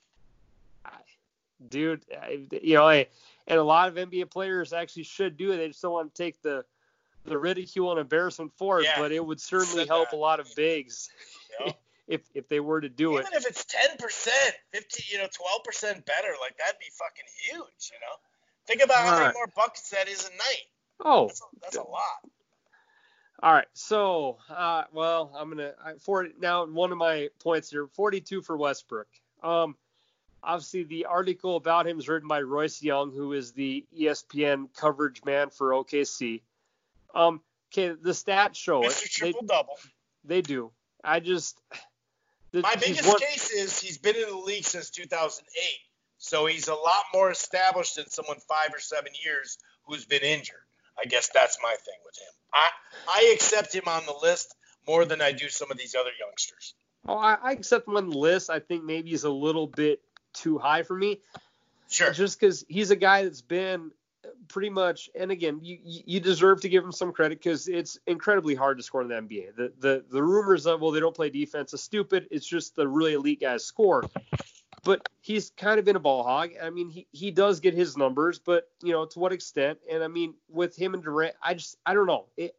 Dude, dude you know, and a lot of N B A players actually should do it. They just don't want to take the the ridicule and embarrassment for it, yeah, but it would certainly help that. a lot of bigs yep. if if they were to do Even it. Even if it's ten percent, fifteen, you know, twelve percent better, like that'd be fucking huge, you know? Think about All how right. many more buckets that is a night. Oh, that's a, that's a lot. All right, so uh, well, I'm gonna I, for now one of my points here, forty-two for Westbrook. Um, obviously the article about him is written by Royce Young, who is the E S P N coverage man for O K C. Um, okay, the stats show Mister it. Triple they, double. They do. I just the, my biggest one, case is he's been in the league since two thousand eight, so he's a lot more established than someone five or seven years who's been injured. I guess that's my thing with him. I I accept him on the list more than I do some of these other youngsters. Oh, I, I accept him on the list. I think maybe he's a little bit too high for me. Sure. Just because he's a guy that's been pretty much, and again, you you deserve to give him some credit because it's incredibly hard to score in the N B A. The the the rumors of well they don't play defense is stupid. It's just the really elite guys score. But he's kind of been a ball hog. I mean, he, he does get his numbers, but, you know, to what extent? And, I mean, with him and Durant, I just – I don't know. It,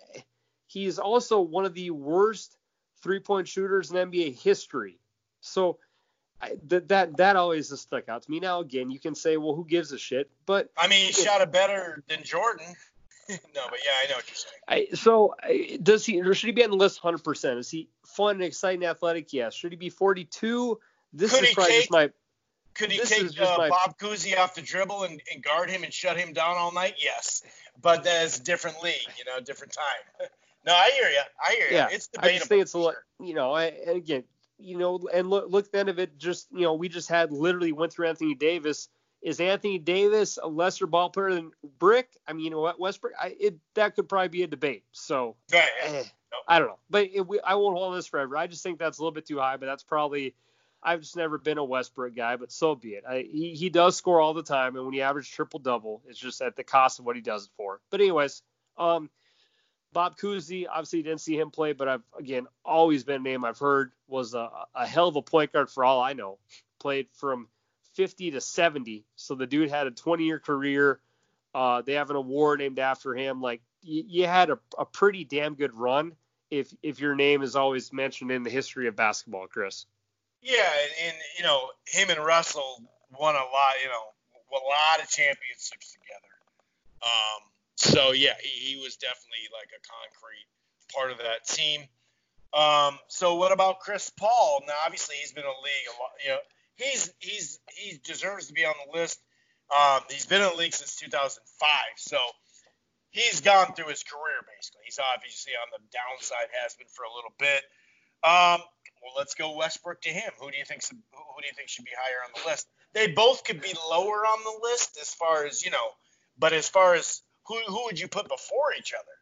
he's also one of the worst three-point shooters in N B A history. So I, that, that that always has stuck out to me. Now, again, you can say, well, who gives a shit? But I mean, he it, shot it better than Jordan. No, but, yeah, I know what you're saying. I, so does he – or should he be on the list one hundred percent? Is he fun, exciting, athletic? Yes. Should he be forty-two? This could is he probably take, just my. Could he take uh, my, Bob Cousy off the dribble and, and guard him and shut him down all night? Yes, but that's a different league, you know, different time. No, I hear you. I hear you. Yeah, it's debatable. I just think it's a lot. You know, I, and again, you know, and look, look at the end of it. Just you know, we just had literally went through Anthony Davis. Is Anthony Davis a lesser ball player than Brick? I mean, you know what, Westbrook? I, it that could probably be a debate. So yeah, yeah. Eh, nope. I don't know, but it, we, I won't hold this forever. I just think that's a little bit too high. But that's probably. I've just never been a Westbrook guy, but so be it. I, he he does score all the time, and when he averages triple double, it's just at the cost of what he does it for. But anyways, um, Bob Cousy, obviously didn't see him play, but I've again always been a name I've heard. Was a, a hell of a point guard for all I know. Played from fifty to seventy, so the dude had a twenty-year career. Uh, they have an award named after him. Like y- you had a, a pretty damn good run if if your name is always mentioned in the history of basketball, Chris. Yeah, and, and, you know, him and Russell won a lot, you know, a lot of championships together. Um, so, yeah, he, he was definitely like a concrete part of that team. Um, so what about Chris Paul? Now, obviously, he's been in the league a lot. You know, he's he's he deserves to be on the list. Um, he's been in the league since two thousand five. So he's gone through his career, basically. He's obviously on the downside, has been for a little bit. Um, well, let's go Westbrook to him. Who do you think? Who do you think should be higher on the list? They both could be lower on the list as far as, you know, but as far as who who would you put before each other?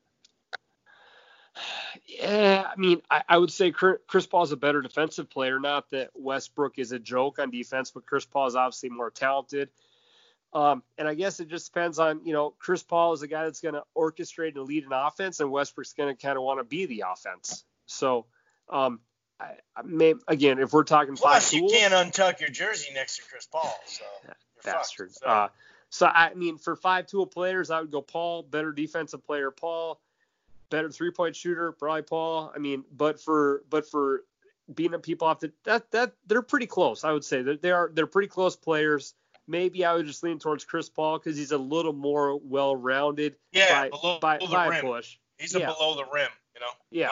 Yeah, I mean, I, I would say Chris Paul is a better defensive player. Not that Westbrook is a joke on defense, but Chris Paul is obviously more talented. Um, and I guess it just depends on, you know, Chris Paul is a guy that's going to orchestrate and lead an offense, and Westbrook's going to kind of want to be the offense. So, um, I, I may, again, if we're talking plus five you tools, can't untuck your jersey next to Chris Paul, so you're bastard. fucked, so. Uh, so I mean, for five tool players, I would go Paul, better defensive player, Paul, better three point shooter, probably Paul. I mean, but for but for beating up people off the that that they're pretty close. I would say that they are they're pretty close players. Maybe I would just lean towards Chris Paul because he's a little more well-rounded. Yeah, by, below by, the by rim. A push. He's yeah. a below the rim, you know. Yeah.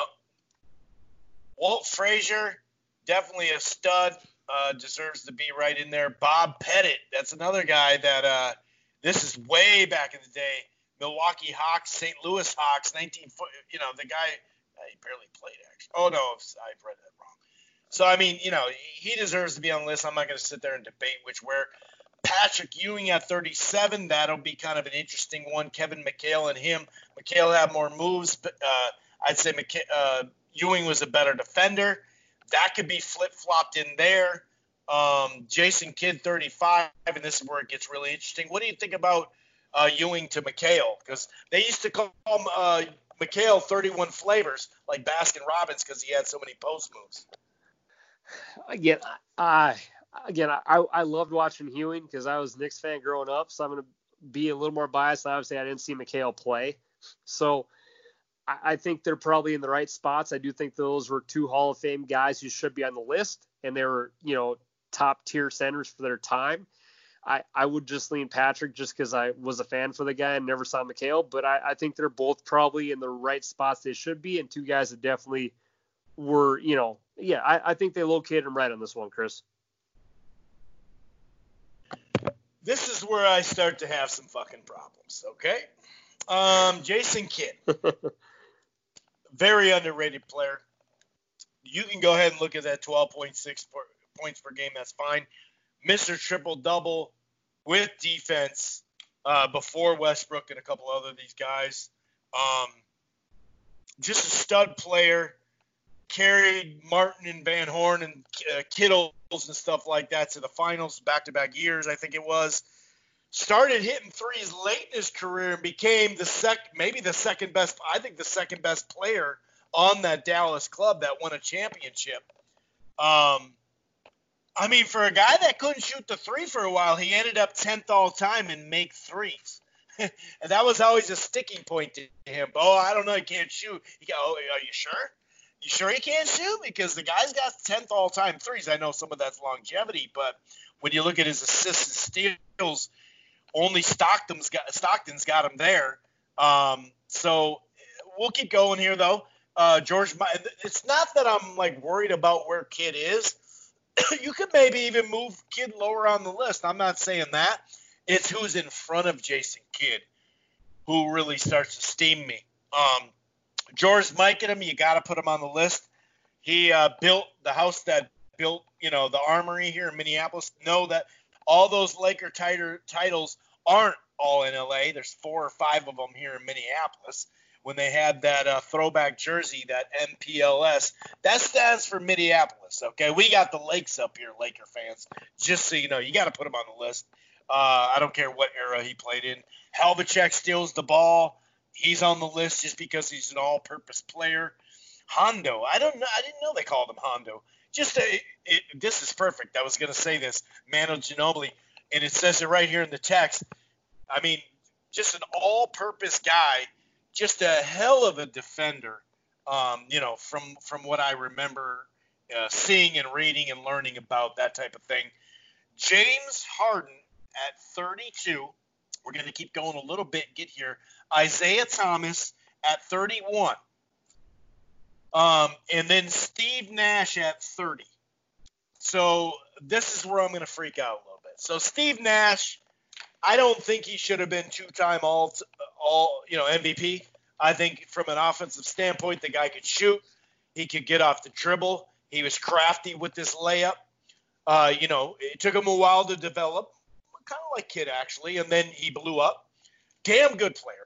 Walt Frazier, definitely a stud. Uh, deserves to be right in there. Bob Pettit, that's another guy that uh, this is way back in the day. Milwaukee Hawks, Saint Louis Hawks, nineteen foot. You know, the guy uh, he barely played actually. Oh no, I've read that wrong. So I mean, you know, he deserves to be on the list. I'm not going to sit there and debate which where. Patrick Ewing at thirty-seven, that'll be kind of an interesting one. Kevin McHale and him. McHale had more moves, but uh, I'd say McH- uh, Ewing was a better defender. That could be flip-flopped in there. Um, Jason Kidd, thirty-five, and this is where it gets really interesting. What do you think about uh, Ewing to McHale? Because they used to call him uh, McHale thirty-one flavors, like Baskin Robbins, because he had so many post moves. Again, I again I, I loved watching Ewing because I was a Knicks fan growing up, so I'm going to be a little more biased. Obviously, I didn't see McHale play, so I, I think they're probably in the right spots. I do think those were two Hall of Fame guys who should be on the list, and they were, you know, top tier centers for their time. I, I would just lean Patrick just because I was a fan for the guy and never saw McHale, but I, I think they're both probably in the right spots they should be, and two guys that definitely were, you know, yeah, I, I think they located him right on this one, Chris. This is where I start to have some fucking problems, okay? Um, Jason Kidd. Very underrated player. You can go ahead and look at that twelve point six points per game. That's fine. Mister Triple-Double with defense uh, before Westbrook and a couple other of these guys. Um, just a stud player. Carried Martin and Van Horn and uh, Kittles and stuff like that to the finals back-to-back years, I think it was. Started hitting threes late in his career and became the sec, maybe the second best, I think the second best player on that Dallas club that won a championship. Um, I mean, for a guy that couldn't shoot the three for a while, he ended up tenth all time in make threes. And that was always a sticking point to him. Oh, I don't know, he can't shoot. He go, oh, are you sure? You sure he can't shoot? Because the guy's got tenth all-time threes. I know some of that's longevity, but when you look at his assists and steals, only Stockton's got Stockton's got him there. Um, so we'll keep going here, though. Uh, George, it's not that I'm like worried about where Kidd is. You could maybe even move Kidd lower on the list. I'm not saying that. It's who's in front of Jason Kidd who really starts to steam me. Um, George Mikan, you got to put him on the list. He uh, built the house that built, you know, the Armory here in Minneapolis. Know that all those Laker titer- titles aren't all in L A. There's four or five of them here in Minneapolis. When they had that uh, throwback jersey, that M P L S, that stands for Minneapolis, okay? We got the Lakes up here, Laker fans. Just so you know, you got to put him on the list. Uh, I don't care what era he played in. Havlicek steals the ball. He's on the list just because he's an all-purpose player. Hondo, I don't know. I didn't know they called him Hondo. Just a, it, this is perfect. I was going to say this, Manu Ginobili, and it says it right here in the text. I mean, just an all-purpose guy, just a hell of a defender. Um, you know, from from what I remember uh, seeing and reading and learning about that type of thing. James Harden at thirty-two. We're going to keep going a little bit, get here. Isaiah Thomas at thirty-one. Um, and then Steve Nash at thirty. So this is where I'm going to freak out a little bit. So Steve Nash, I don't think he should have been two-time all, all you know, M V P. I think from an offensive standpoint, the guy could shoot. He could get off the dribble. He was crafty with this layup. Uh, you know, it took him a while to develop, kind of like Kidd actually, and then he blew up. Damn good player.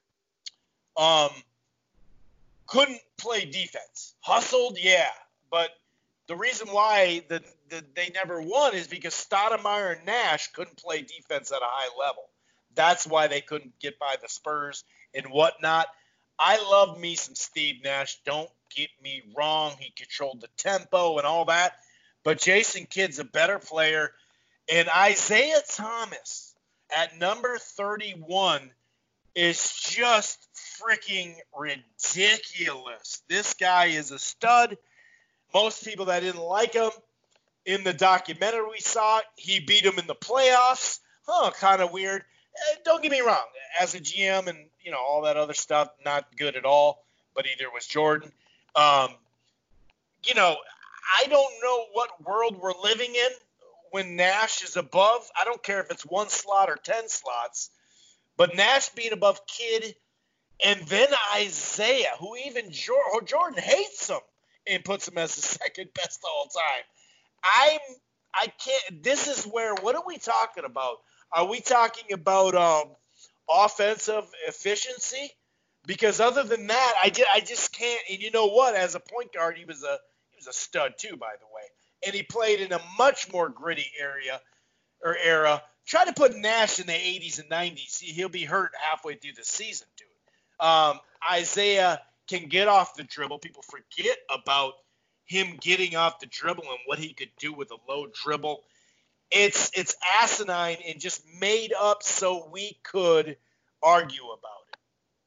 Um, couldn't play defense. Hustled, yeah, but the reason why the, the they never won is because Stoudemire and Nash couldn't play defense at a high level. That's why they couldn't get by the Spurs and whatnot. I love me some Steve Nash. Don't get me wrong. He controlled the tempo and all that. But Jason Kidd's a better player. And Isaiah Thomas at number thirty-one is just freaking ridiculous. This guy is a stud. Most people that didn't like him in the documentary we saw, he beat him in the playoffs. Huh, kind of weird. Eh, don't get me wrong. As a G M and, you know, all that other stuff, not good at all. But either was Jordan. Um, you know, I don't know what world we're living in when Nash is above. I don't care if it's one slot or ten slots. But Nash being above Kidd, and then Isaiah, who even Jordan, Jordan hates him and puts him as the second best of all time. I'm, I can't, this is where, what are we talking about? Are we talking about um, offensive efficiency? Because other than that, I, I just can't, and you know what, as a point guard, he was a, he was a stud too, by the way. And he played in a much more gritty area, or era. Try to put Nash in the eighties and nineties. He'll be hurt halfway through the season, dude. Um, Isaiah can get off the dribble. People forget about him getting off the dribble and what he could do with a low dribble. It's it's asinine and just made up so we could argue about it.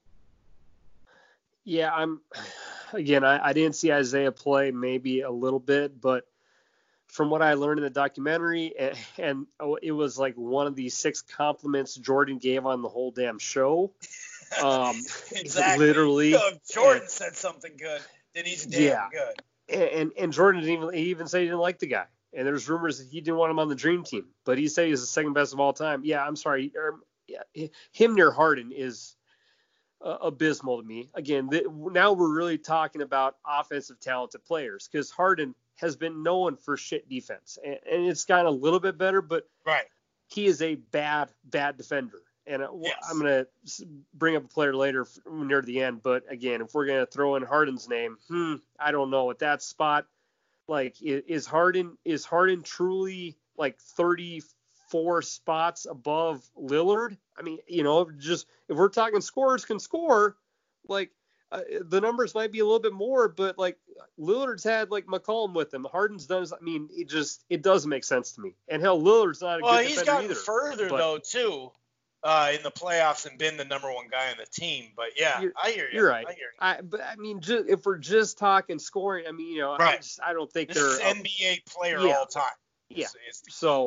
Yeah, I'm. Again, I, I didn't see Isaiah play maybe a little bit, but from what I learned in the documentary, and, and oh, it was like one of the six compliments Jordan gave on the whole damn show. Um, exactly. Literally. You know, if Jordan and, said something good, then he's damn yeah. good. And and Jordan didn't even he even said he didn't like the guy. And there's rumors that he didn't want him on the dream team, but he said he's the second best of all time. Yeah, I'm sorry. Er, yeah, him near Harden is uh, abysmal to me. Again, th- now we're really talking about offensive talented players because Harden has been known for shit defense, and, and it's gotten a little bit better, but right. he is a bad, bad defender. And uh, yes. I'm going to bring up a player later near the end, but again, if we're going to throw in Harden's name, hmm, I don't know at that spot. Like, is Harden is Harden truly like thirty-four spots above Lillard? I mean, you know, just if we're talking scorers can score, like uh, the numbers might be a little bit more, but like Lillard's had like McCollum with him. Harden's done. I mean, it just it doesn't make sense to me. And hell, Lillard's not a well, good he's defender gotten either. further but, though too. Uh, in the playoffs and been the number one guy on the team. But, yeah, you're, I hear you. You're right. I hear you. I, but, I mean, just, if we're just talking scoring, I mean, you know, right. I, just, I don't think this they're is N B A player yeah, all time. Yeah. It's, it's, so,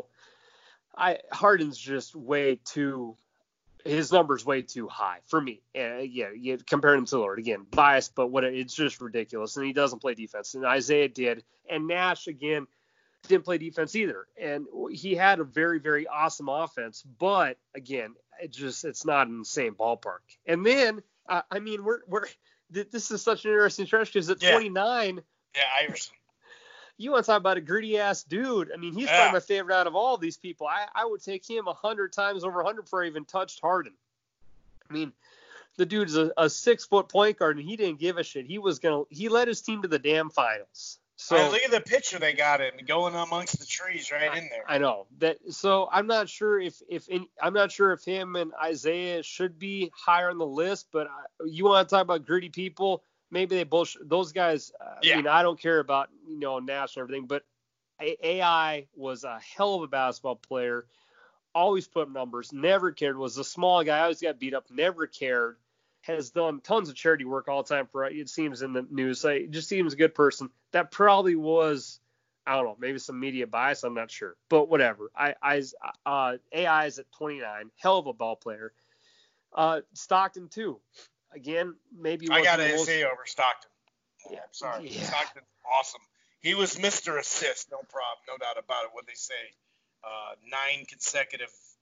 I Harden's just way too – his number's way too high for me. Uh, yeah, you compare him to Lillard. Again, biased, but what it's just ridiculous. And he doesn't play defense. And Isaiah did. And Nash, again, didn't play defense either. And he had a very, very awesome offense. But, again – It just it's not in the same ballpark. And then uh, I mean we're we're this is such an interesting stretch because at yeah. twenty-nine, yeah, Iverson. You want to talk about a gritty ass dude? I mean, he's yeah. probably my favorite out of all these people. I, I would take him a hundred times over a hundred before I even touched Harden. I mean, the dude's a, a six foot point guard and he didn't give a shit. He was gonna he led his team to the damn finals. So right, look at the picture they got in going amongst the trees right I, in there. I know that. So I'm not sure if if in, I'm not sure if him and Isaiah should be higher on the list. But I, you want to talk about gritty people? Maybe they both. Those guys. Uh, yeah. I mean, I don't care about you know Nash and everything, but A I was a hell of a basketball player. Always put up numbers. Never cared. Was a small guy. Always got beat up. Never cared. Has done tons of charity work all the time for it seems in the news. So it just seems a good person. That probably was, I don't know, maybe some media bias. I'm not sure, but whatever. I, I uh, A I is at twenty-nine, hell of a ball player. Uh, Stockton too. Again, maybe I got to to say over Stockton. Yeah, I'm sorry, yeah. Stockton's awesome. He was Mister Assist, no problem, no doubt about it. What they say, uh, nine consecutive,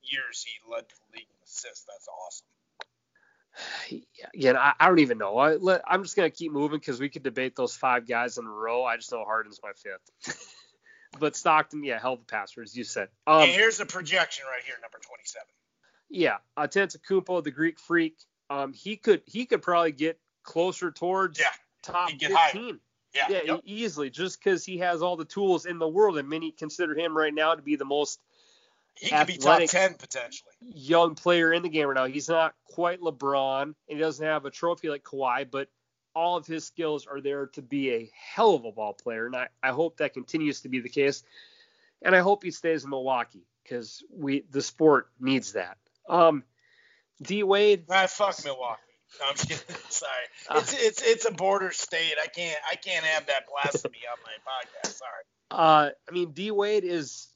years he led the league in assists. That's awesome. Again, I, I don't even know. I, let, I'm just going to keep moving because we could debate those five guys in a row. I just know Harden's my fifth. But Stockton, yeah, hell of a passer, as you said. Um, and here's the projection right here, number twenty-seven. Yeah, Antetokounmpo, the Greek Freak. Um, he could he could probably get closer towards yeah, top get fifteen. Higher. Yeah, yeah yep. easily, just because he has all the tools in the world, and many consider him right now to be the most he could be top ten potentially. Young player in the game right now. He's not quite LeBron, and he doesn't have a trophy like Kawhi, but all of his skills are there to be a hell of a ball player, and I, I hope that continues to be the case. And I hope he stays in Milwaukee because we the sport needs that. Um, D Wade. Ah, fuck Milwaukee. No, I'm just kidding. Sorry. It's it's it's a border state. I can't I can't have that blasphemy on my podcast. Sorry. Uh, I mean D Wade is.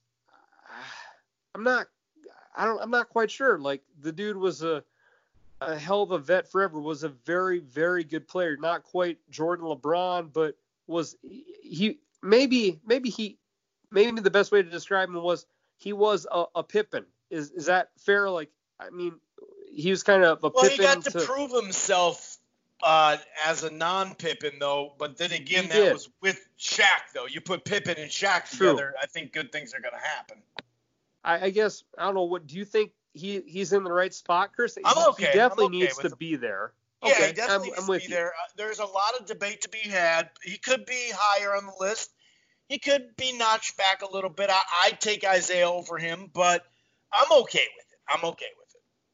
I'm not. I don't. I'm not quite sure. Like the dude was a. a hell of a vet forever, was a very, very good player. Not quite Jordan LeBron, but was he maybe maybe he maybe the best way to describe him was he was a, a Pippen. Is is that fair? Like I mean, he was kind of a well, Pippen. Well, he got to, to prove himself uh, as a non-Pippen though. But then again, he that did. was with Shaq though. You put Pippen and Shaq True. together, I think good things are going to happen. I, I guess I don't know. What do you think? He he's in the right spot, Chris. I'm okay. He definitely I'm okay needs with to him. be there. Yeah, okay. he definitely I'm, needs I'm to with be you. there. Uh, there's a lot of debate to be had. He could be higher on the list. He could be notched back a little bit. I, I'd take Isaiah over him, but I'm okay with it. I'm okay with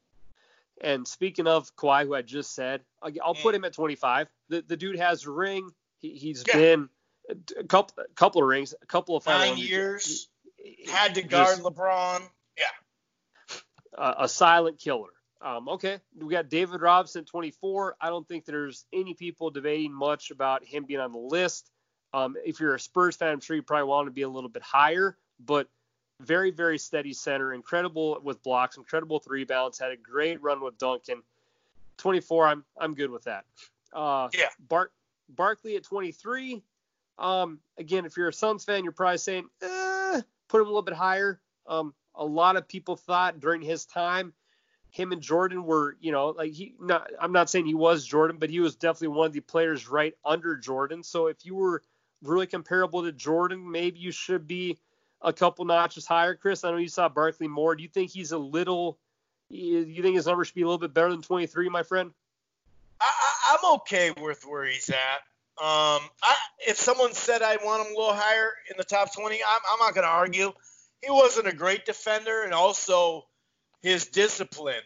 it. And speaking of Kawhi, who I just said, I'll, I'll mm. put him at twenty-five. The the dude has a ring. He, he's yeah. been a couple a couple of rings, a couple of final nine years. He, had to guard LeBron. Yeah. Uh, a silent killer. Um, okay, we got David Robinson at twenty-four. I don't think there's any people debating much about him being on the list. Um, if you're a Spurs fan, I'm sure you probably want to be a little bit higher, but very, very steady center, incredible with blocks, incredible with rebounds, had a great run with Duncan. twenty-four, I'm I'm good with that. Uh, yeah. Bar- Barkley at twenty-three. Um, again, if you're a Suns fan, you're probably saying, eh, put him a little bit higher. Um, a lot of people thought during his time, him and Jordan were, you know, like he. Not, I'm not saying he was Jordan, but he was definitely one of the players right under Jordan. So if you were really comparable to Jordan, maybe you should be a couple notches higher. Chris, I know you saw Barkley more. Do you think he's a little? You think his number should be a little bit better than twenty-three, my friend? I, I, I'm okay with where he's at. Um, I, if someone said I want him a little higher in the top twenty, I'm, I'm not going to argue. He wasn't a great defender, and also his discipline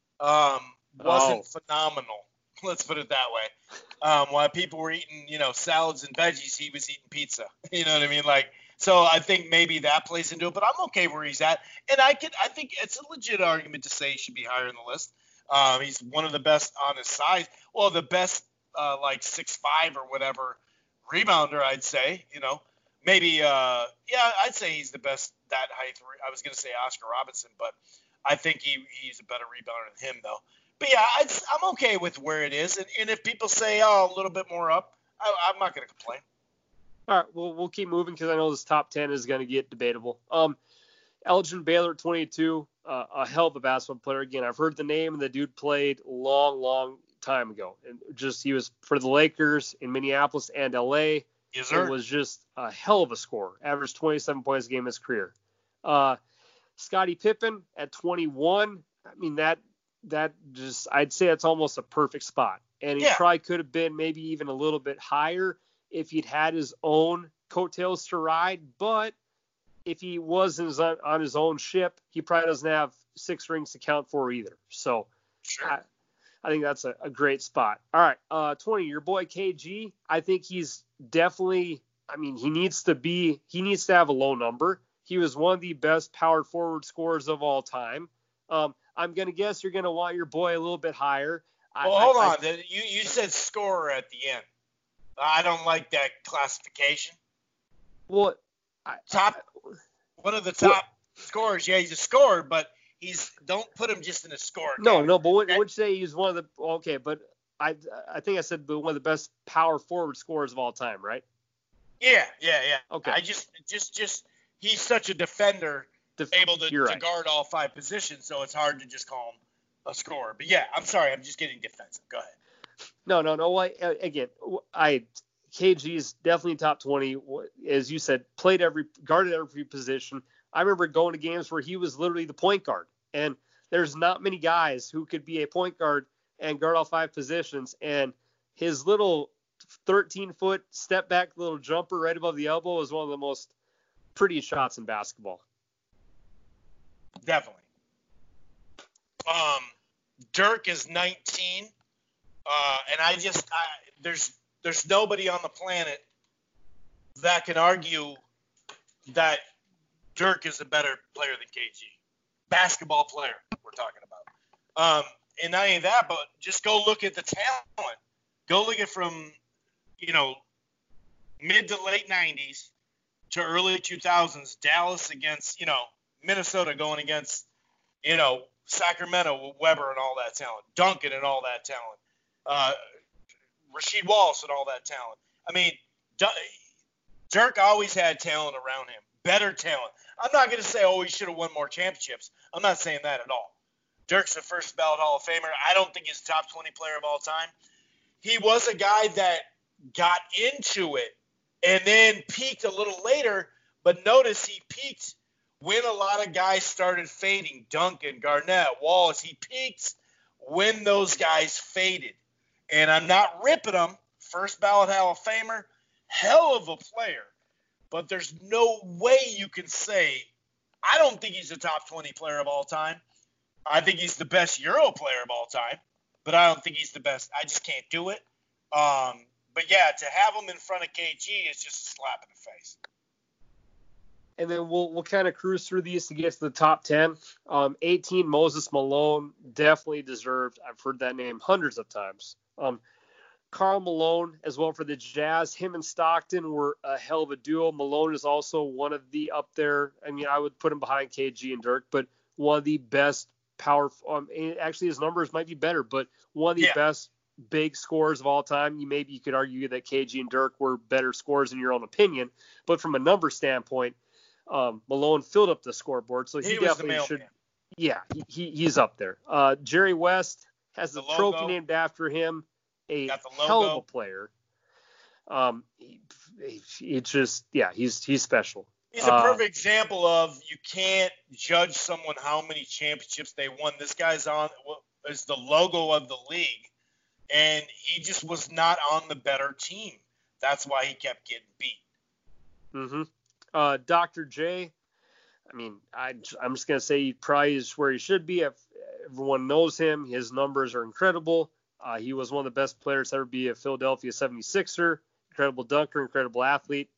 um, wasn't oh. phenomenal. Let's put it that way. Um, while people were eating, you know, salads and veggies, he was eating pizza. You know what I mean? Like, so I think maybe that plays into it. But I'm okay where he's at, and I could, I think it's a legit argument to say he should be higher in the list. Um, he's one of the best on his size. Well, the best, uh, like six five or whatever rebounder, I'd say. You know, maybe, uh, yeah, I'd say he's the best that height. I was going to say Oscar Robertson, but I think he he's a better rebounder than him, though. But yeah, I'd, I'm okay with where it is. And, and if people say, oh, a little bit more up, I, I'm not going to complain. All right, well, we'll keep moving because I know this top ten is going to get debatable. Um, Elgin Baylor, twenty-two, uh, a hell of a basketball player. Again, I've heard the name, and the dude played long, long time ago. And just he was for the Lakers in Minneapolis and L A. Yes, sir. It was just a hell of a scorer. Averaged twenty-seven points a game in his career. Uh, Scottie Pippen at twenty-one. I mean, that that just I'd say that's almost a perfect spot. And he yeah. probably could have been maybe even a little bit higher if he'd had his own coattails to ride. But if he was on, on his own ship, he probably doesn't have six rings to count for either. So sure. I, I think that's a, a great spot. All right, uh, twenty, your boy K G. I think he's definitely. I mean, he needs to be. He needs to have a low number. He was one of the best power forward scorers of all time. Um, I'm gonna guess you're gonna want your boy a little bit higher. Well, I, hold I, on. I, you you said scorer at the end. I don't like that classification. Well, I, top I, one of the top what, scorers. Yeah, he's a scorer, but he's don't put him just in a scorer. No, category, no, but would, okay? would say he's one of the okay, but I I think I said one of the best power forward scorers of all time, right? Yeah, yeah, yeah. Okay. I just just just he's such a defender Def- able to, you're to right. guard all five positions, so it's hard to just call him a scorer. But yeah, I'm sorry, I'm just getting defensive. Go ahead. No, no, no. I, again, I K G is definitely top twenty. As you said, played every guarded every position. I remember going to games where he was literally the point guard, and there's not many guys who could be a point guard and guard all five positions. And his little thirteen foot step back little jumper right above the elbow is one of the most pretty shots in basketball. Definitely. Um, Dirk is nineteen, uh, and I just I, there's there's nobody on the planet that can argue that Dirk is a better player than K G. Basketball player, we're talking about. Um, and not only that, but just go look at the talent. Go look at from, you know, mid to late nineties to early two thousands, Dallas against, you know, Minnesota going against, you know, Sacramento with Weber and all that talent, Duncan and all that talent, uh, Rasheed Wallace and all that talent. I mean, D- Dirk always had talent around him, better talent. I'm not going to say, oh, he should have won more championships. I'm not saying that at all. Dirk's a first ballot Hall of Famer. I don't think he's a top twenty player of all time. He was a guy that got into it and then peaked a little later, but notice he peaked when a lot of guys started fading. Duncan, Garnett, Wallace, he peaked when those guys faded. And I'm not ripping him. First ballot Hall of Famer, hell of a player. But there's no way you can say, I don't think he's a top twenty player of all time. I think he's the best Euro player of all time, but I don't think he's the best. I just can't do it. Um, but yeah, to have him in front of K G is just a slap in the face. And then we'll we'll kind of cruise through these to get to the top ten. Um, eighteen, Moses Malone, definitely deserved. I've heard that name hundreds of times. Um, Karl Malone as well for the Jazz. Him and Stockton were a hell of a duo. Malone is also one of the up there. I mean, I would put him behind K G and Dirk, but one of the best power. Um, actually, his numbers might be better, but one of the Yeah. best big scorers of all time. You maybe you could argue that K G and Dirk were better scorers in your own opinion, but from a number standpoint, um, Malone filled up the scoreboard, so he, He was the definitely should. mailman. Yeah, he, he he's up there. Uh, Jerry West has The a trophy logo. named after him. A Got the hell of logo. a player. Um, he, he just yeah, he's he's special. He's a Uh, perfect example of you can't judge someone how many championships they won. This guy's on is the logo of the league, and he just was not on the better team. That's why he kept getting beat. Mm-hmm. Uh, Doctor J, I mean, I, I'm just going to say he probably is where he should be. If everyone knows him, his numbers are incredible. Uh, he was one of the best players to ever be a Philadelphia seventy-sixer. Incredible dunker, incredible athlete.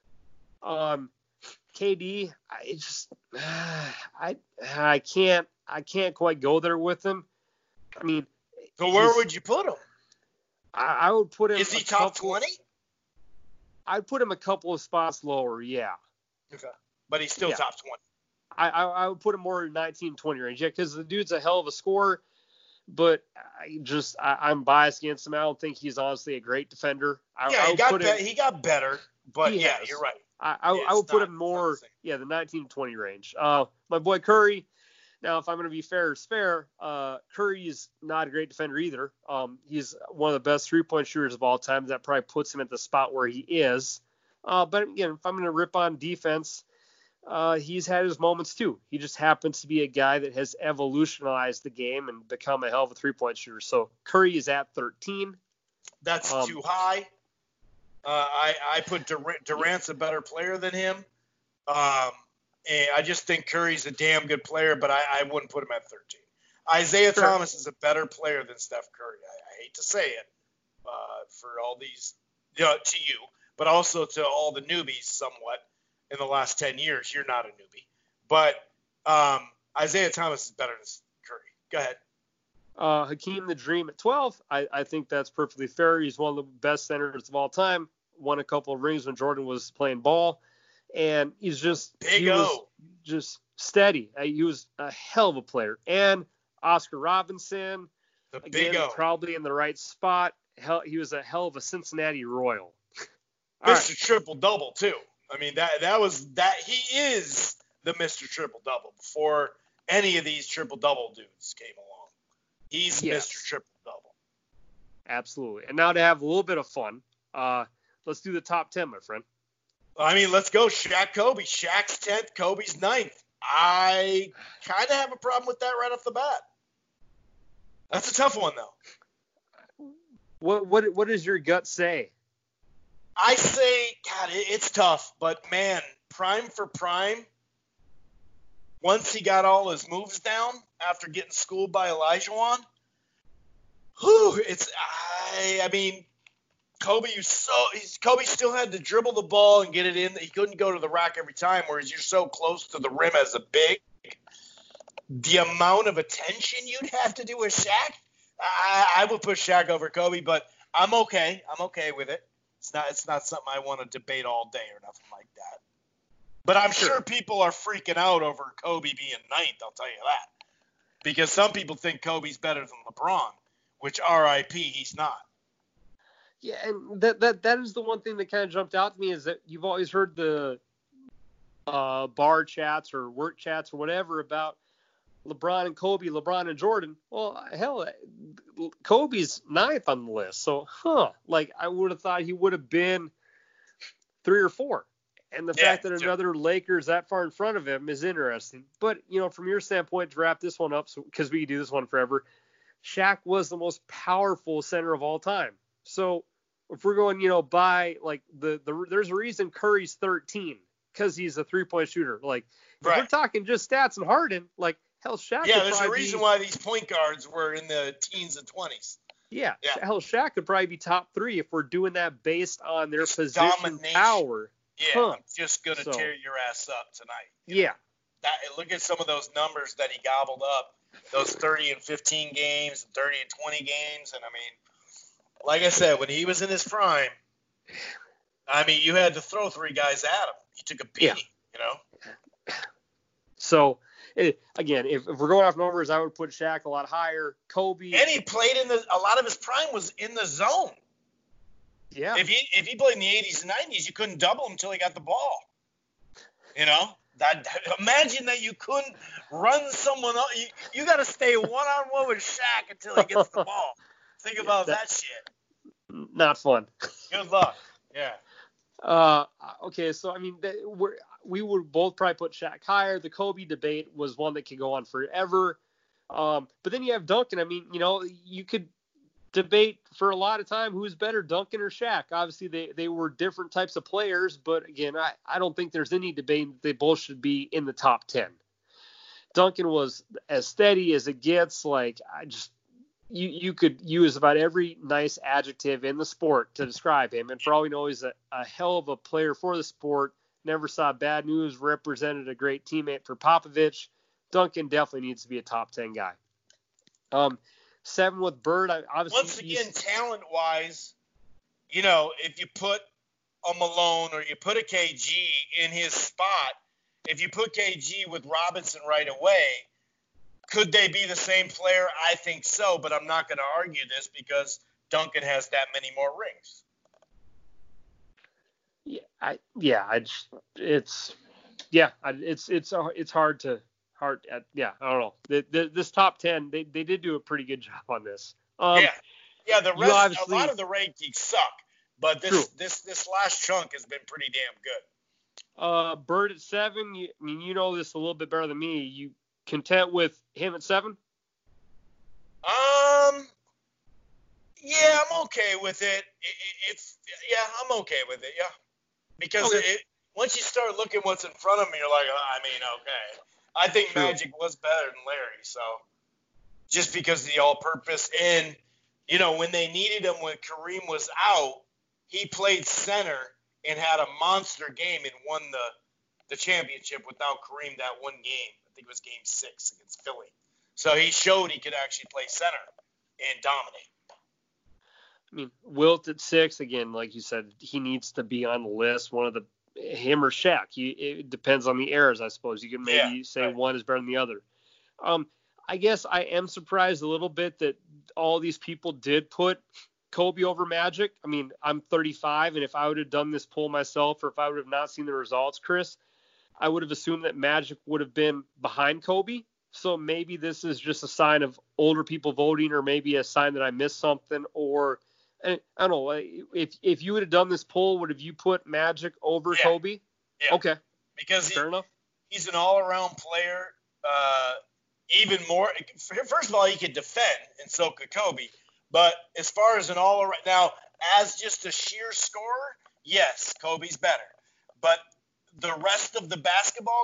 Um, K D, I just, I, I can't, I can't quite go there with him. I mean, So where he's- would you put him? I, I would put him. Is he a top couple- twenty? I'd put him a couple of spots lower, yeah. Okay. But he's still Yeah. top twenty. I, I, I would put him more in nineteen, twenty range, yeah, because the dude's a hell of a scorer. But I just, I, I'm biased against him. I don't think he's honestly a great defender. I, Yeah, I he would got put be- him, he got better, but He yeah, has. you're right. I, I, I It's would put not- him it's not more, the same. yeah, the nineteen, twenty range. Uh, my boy Curry. Now, if I'm going to be fair is fair, uh, Curry's not a great defender either. Um, he's one of the best three-point shooters of all time. That probably puts him at the spot where he is. Uh, but again, if I'm going to rip on defense, uh, he's had his moments too. He just happens to be a guy that has evolutionized the game and become a hell of a three-point shooter. So Curry is at thirteen. That's Um, too high. Uh, I, I put Durant, Durant's a better player than him. Um, and I just think Curry's a damn good player, but I, I wouldn't put him at thirteen. Isaiah Sure. Thomas is a better player than Steph Curry. I, I hate to say it uh, for all these, you know, to you, but also to all the newbies somewhat in the last ten years. You're not a newbie. But um, Isaiah Thomas is better than Curry. Go ahead. Uh, Hakeem the Dream at twelve. I, I think that's perfectly fair. He's one of the best centers of all time. Won a couple of rings when Jordan was playing ball. And he's just Big he was O. just steady. Uh, He was a hell of a player. And Oscar Robinson, The again, Big O. probably in the right spot. Hell, he was a hell of a Cincinnati Royal. All Mister right. Triple Double too. I mean that that was that he is the Mister Triple Double before any of these triple double dudes came along. He's Yes. Mister Triple Double. Absolutely. And now to have a little bit of fun, uh, let's do the top ten, my friend. I mean, let's go. Shaq, Kobe. Shaq's tenth, Kobe's ninth. I kind of have a problem with that right off the bat. That's a tough one, though. What what what does your gut say? I say, God, it, it's tough, but man, prime for prime. Once he got all his moves down after getting schooled by Olajuwon, whew, it's I. I mean, Kobe, you so he's, Kobe still had to dribble the ball and get it in. He couldn't go to the rack every time, whereas you're so close to the rim as a big. The amount of attention you'd have to do with Shaq, I, I would put Shaq over Kobe, but I'm okay. I'm okay with it. It's not it's not something I want to debate all day or nothing like that. But I'm sure, sure people are freaking out over Kobe being ninth, I'll tell you that. Because some people think Kobe's better than LeBron, which R I P he's not. Yeah, and that that that is the one thing that kind of jumped out to me is that you've always heard the uh, bar chats or work chats or whatever about LeBron and Kobe, LeBron and Jordan. Well, hell, Kobe's ninth on the list. So, huh, like I would have thought he would have been three or four. And the yeah, fact that sure. another Lakers that far in front of him is interesting. But, you know, from your standpoint, to wrap this one up, because so, we could do this one forever, Shaq was the most powerful center of all time. So if we're going, you know, by like the, the there's a reason Curry's thirteen because he's a three-point shooter. Like, if right. we're talking just stats and Harden, like, hell, Shaq Yeah, could there's a probably reason be, why these point guards were in the teens and twenties. Yeah, yeah. hell, Shaq could probably be top three if we're doing that based on their just position domination. power. Yeah, huh. I'm just going to so, tear your ass up tonight. Yeah. Know? That, look at some of those numbers that he gobbled up, those thirty and fifteen games, thirty and twenty games. And, I mean, like I said, when he was in his prime, I mean, you had to throw three guys at him. He took a beating, yeah. you know. So, it, again, if, if we're going off numbers, I would put Shaq a lot higher. Kobe. And he played in the – a lot of his prime was in the zone. Yeah. If he if he played in the eighties and nineties, you couldn't double him until he got the ball. You know, that imagine that you couldn't run someone up. You, you got to stay one on one with Shaq until he gets the ball. Think about that, that shit. Not fun. Good luck. Yeah. Uh, okay, so I mean, we're, we would both probably put Shaq higher. The Kobe debate was one that could go on forever. Um, but then you have Duncan. I mean, you know, you could debate for a lot of time who's better, Duncan or Shaq. Obviously, they, they were different types of players, but again, I, I don't think there's any debate. They both should be in the top ten. Duncan was as steady as it gets. Like, I just, you, you could use about every nice adjective in the sport to describe him. And for all we know, he's a, a hell of a player for the sport. Never saw bad news, represented a great teammate for Popovich. Duncan definitely needs to be a top ten guy. Um, Seven with Bird. I, obviously, once again, talent-wise, you know, if you put a Malone or you put a K G in his spot, if you put K G with Robinson right away, could they be the same player? I think so, but I'm not going to argue this because Duncan has that many more rings. Yeah, I yeah, I just, it's yeah, I, it's it's it's hard to. Hard, uh, yeah, I don't know. The, the, this top ten, they, they did do a pretty good job on this. Um, yeah, yeah. The rest, a lot of the rankings suck, but this true. this this last chunk has been pretty damn good. Uh, Bird at seven. You, I mean, you know this a little bit better than me. You content with him at seven? Um, yeah, I'm okay with it. it, it it's yeah, I'm okay with it. Yeah, because okay. it, once you start looking what's in front of me, you're like, oh, I mean, okay. I think True. Magic was better than Larry, so just because of the all-purpose. And, you know, when they needed him when Kareem was out, he played center and had a monster game and won the, the championship without Kareem that one game. I think it was game six against Philly. So he showed he could actually play center and dominate. I mean, Wilt at six, again, like you said, he needs to be on the list. One of the him or Shaq. You, it depends on the eras, I suppose. You can maybe yeah, say right. one is better than the other. Um, I guess I am surprised a little bit that all these people did put Kobe over Magic. I mean, I'm thirty-five, and if I would have done this poll myself or if I would have not seen the results, Chris, I would have assumed that Magic would have been behind Kobe. So maybe this is just a sign of older people voting, or maybe a sign that I missed something, or I don't know. If if you would have done this poll, would have you put Magic over yeah. Kobe? Yeah. Okay. Because fair he, enough. He's an all-around player. Uh, even more. First of all, he could defend, and so could Kobe. But as far as an all-around, now as just a sheer scorer, yes, Kobe's better. But the rest of the basketball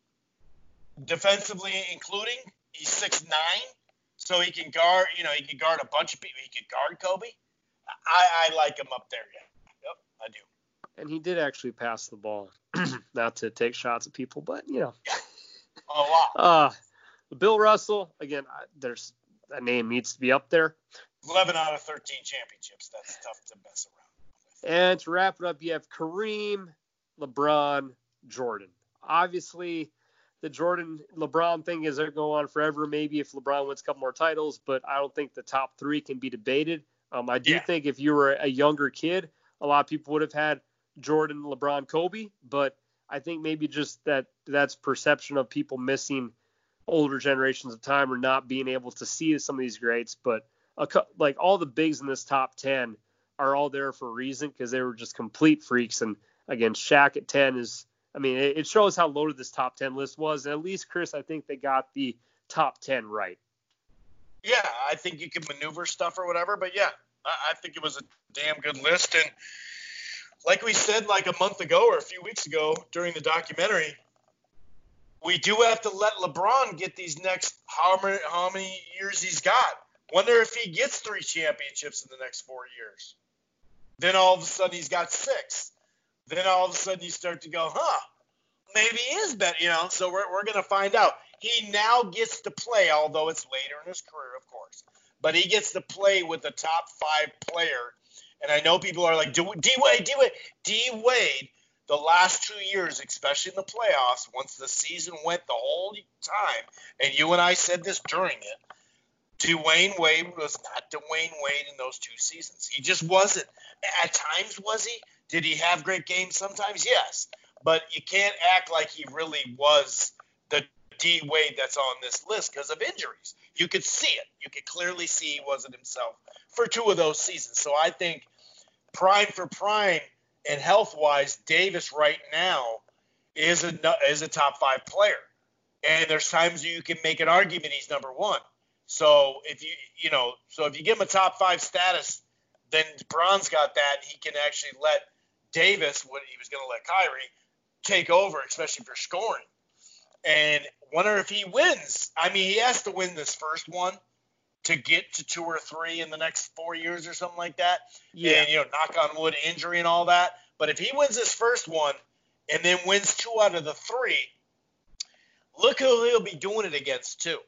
game, defensively including, he's six nine, so he can guard. You know, he can guard a bunch of people. He can guard Kobe. I, I like him up there. Yeah, yep, I do. And he did actually pass the ball, not to take shots at people, but you know. Yeah. A lot. Uh, Bill Russell, again, there's that name needs to be up there. eleven out of thirteen championships. That's tough to mess around with. And to wrap it up, you have Kareem, LeBron, Jordan. Obviously, the Jordan LeBron thing is going to go on forever. Maybe if LeBron wins a couple more titles, but I don't think the top three can be debated. Um, I do yeah. think if you were a younger kid, a lot of people would have had Jordan, LeBron, Kobe, but I think maybe just that that's perception of people missing older generations of time or not being able to see some of these greats. But a, like all the bigs in this top ten are all there for a reason, because they were just complete freaks. And again, Shaq at ten is, I mean, it, it shows how loaded this top ten list was. And at least, Chris, I think they got the top ten right. Yeah, I think you can maneuver stuff or whatever, but yeah, I, I think it was a damn good list. And like we said like a month ago or a few weeks ago during the documentary, we do have to let LeBron get these next how many, how many years he's got. Wonder if he gets three championships in the next four years. Then all of a sudden he's got six. Then all of a sudden you start to go, huh, maybe he is better, you know. So we're we're gonna find out. He now gets to play, although it's later in his career, of course. But he gets to play with the top five player. And I know people are like, D Wade, D Wade, D Wade. The last two years, especially in the playoffs, once the season went the whole time, and you and I said this during it, Dwayne Wade was not Dwayne Wade in those two seasons. He just wasn't. At times, was he? Did he have great games sometimes? Yes. But you can't act like he really was the D Wade that's on this list because of injuries. You could see it. You could clearly see he wasn't himself for two of those seasons. So I think prime for prime and health-wise, Davis right now is a is a top five player. And there's times you can make an argument he's number one. So if you you know, so if you give him a top five status, then Bron's got that. He can actually let Davis, what he was going to let Kyrie, take over, especially for scoring. And wonder if he wins. I mean, he has to win this first one to get to two or three in the next four years or something like that. Yeah. And, you know, knock on wood, injury and all that. But if he wins this first one and then wins two out of the three, look who he'll be doing it against too.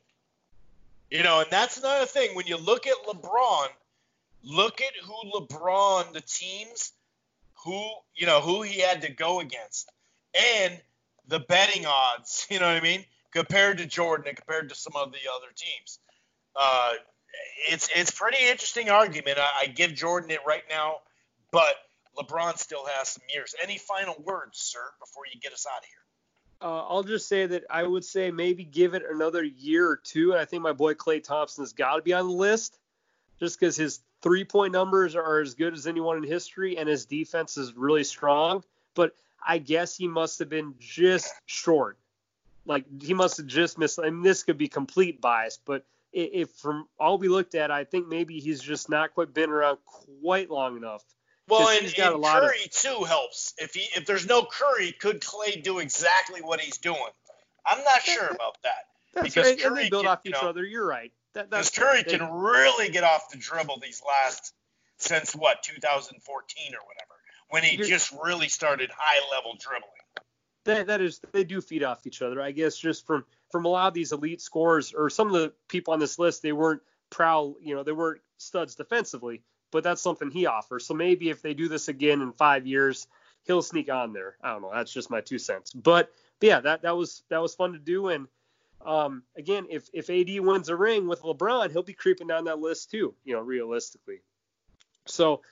You know, and that's another thing. When you look at LeBron, look at who LeBron, the teams, who, you know, who he had to go against. And the betting odds, you know what I mean, compared to Jordan and compared to some of the other teams. Uh, it's it's pretty interesting argument. I, I give Jordan it right now, but LeBron still has some years. Any final words, sir, before you get us out of here? Uh, I'll just say that I would say maybe give it another year or two, and I think my boy Klay Thompson has got to be on the list just because his three-point numbers are as good as anyone in history, and his defense is really strong. But I guess he must have been just short. Like, he must have just missed. I mean, this could be complete bias, but if from all we looked at, I think maybe he's just not quite been around quite long enough. Well, and, he's got and a lot Curry, of... too, helps. If he if there's no Curry, could Klay do exactly what he's doing? I'm not sure about that. That's because right. Curry and they build can, off each you know, other. You're right. That, because that's Curry they, can really get off the dribble these last, since what, two thousand fourteen or whatever, when he just really started high-level dribbling. That, that is, they do feed off each other. I guess just from, from a lot of these elite scorers, or some of the people on this list, they weren't proud, you know, they weren't studs defensively, but that's something he offers. So maybe if they do this again in five years, he'll sneak on there. I don't know. That's just my two cents. But, but yeah, that, that was that was fun to do. And um, again, if if A D wins a ring with LeBron, he'll be creeping down that list too, you know, realistically. So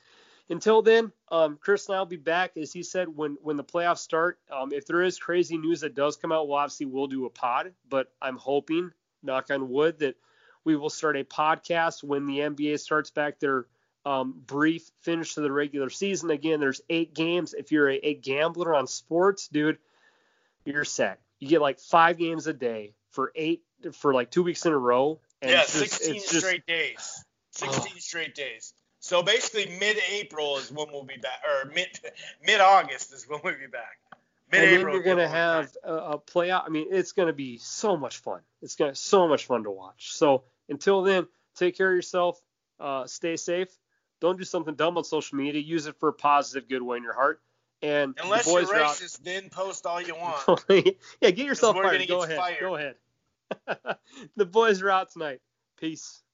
until then, um, Chris and I will be back, as he said, when when the playoffs start. Um, if there is crazy news that does come out, well, obviously we'll do a pod. But I'm hoping, knock on wood, that we will start a podcast when the N B A starts back their um, brief finish to the regular season. Again, there's eight games. If you're a, a gambler on sports, dude, you're set. You get like five games a day for eight for like two weeks in a row. And yeah, it's just, sixteen it's just, straight days. sixteen oh. straight days. So basically, mid-April is when we'll be back, or mid mid-August is when we'll be back. Mid-April. And then you're gonna have a, a playoff. I mean, it's gonna be so much fun. It's gonna so much fun to watch. So until then, take care of yourself. Uh, stay safe. Don't do something dumb on social media. Use it for a positive, good way in your heart. And unless the boys you're racist, out, then post all you want. Yeah, get yourself fired. Go ahead. Fired. Go ahead. The boys are out tonight. Peace.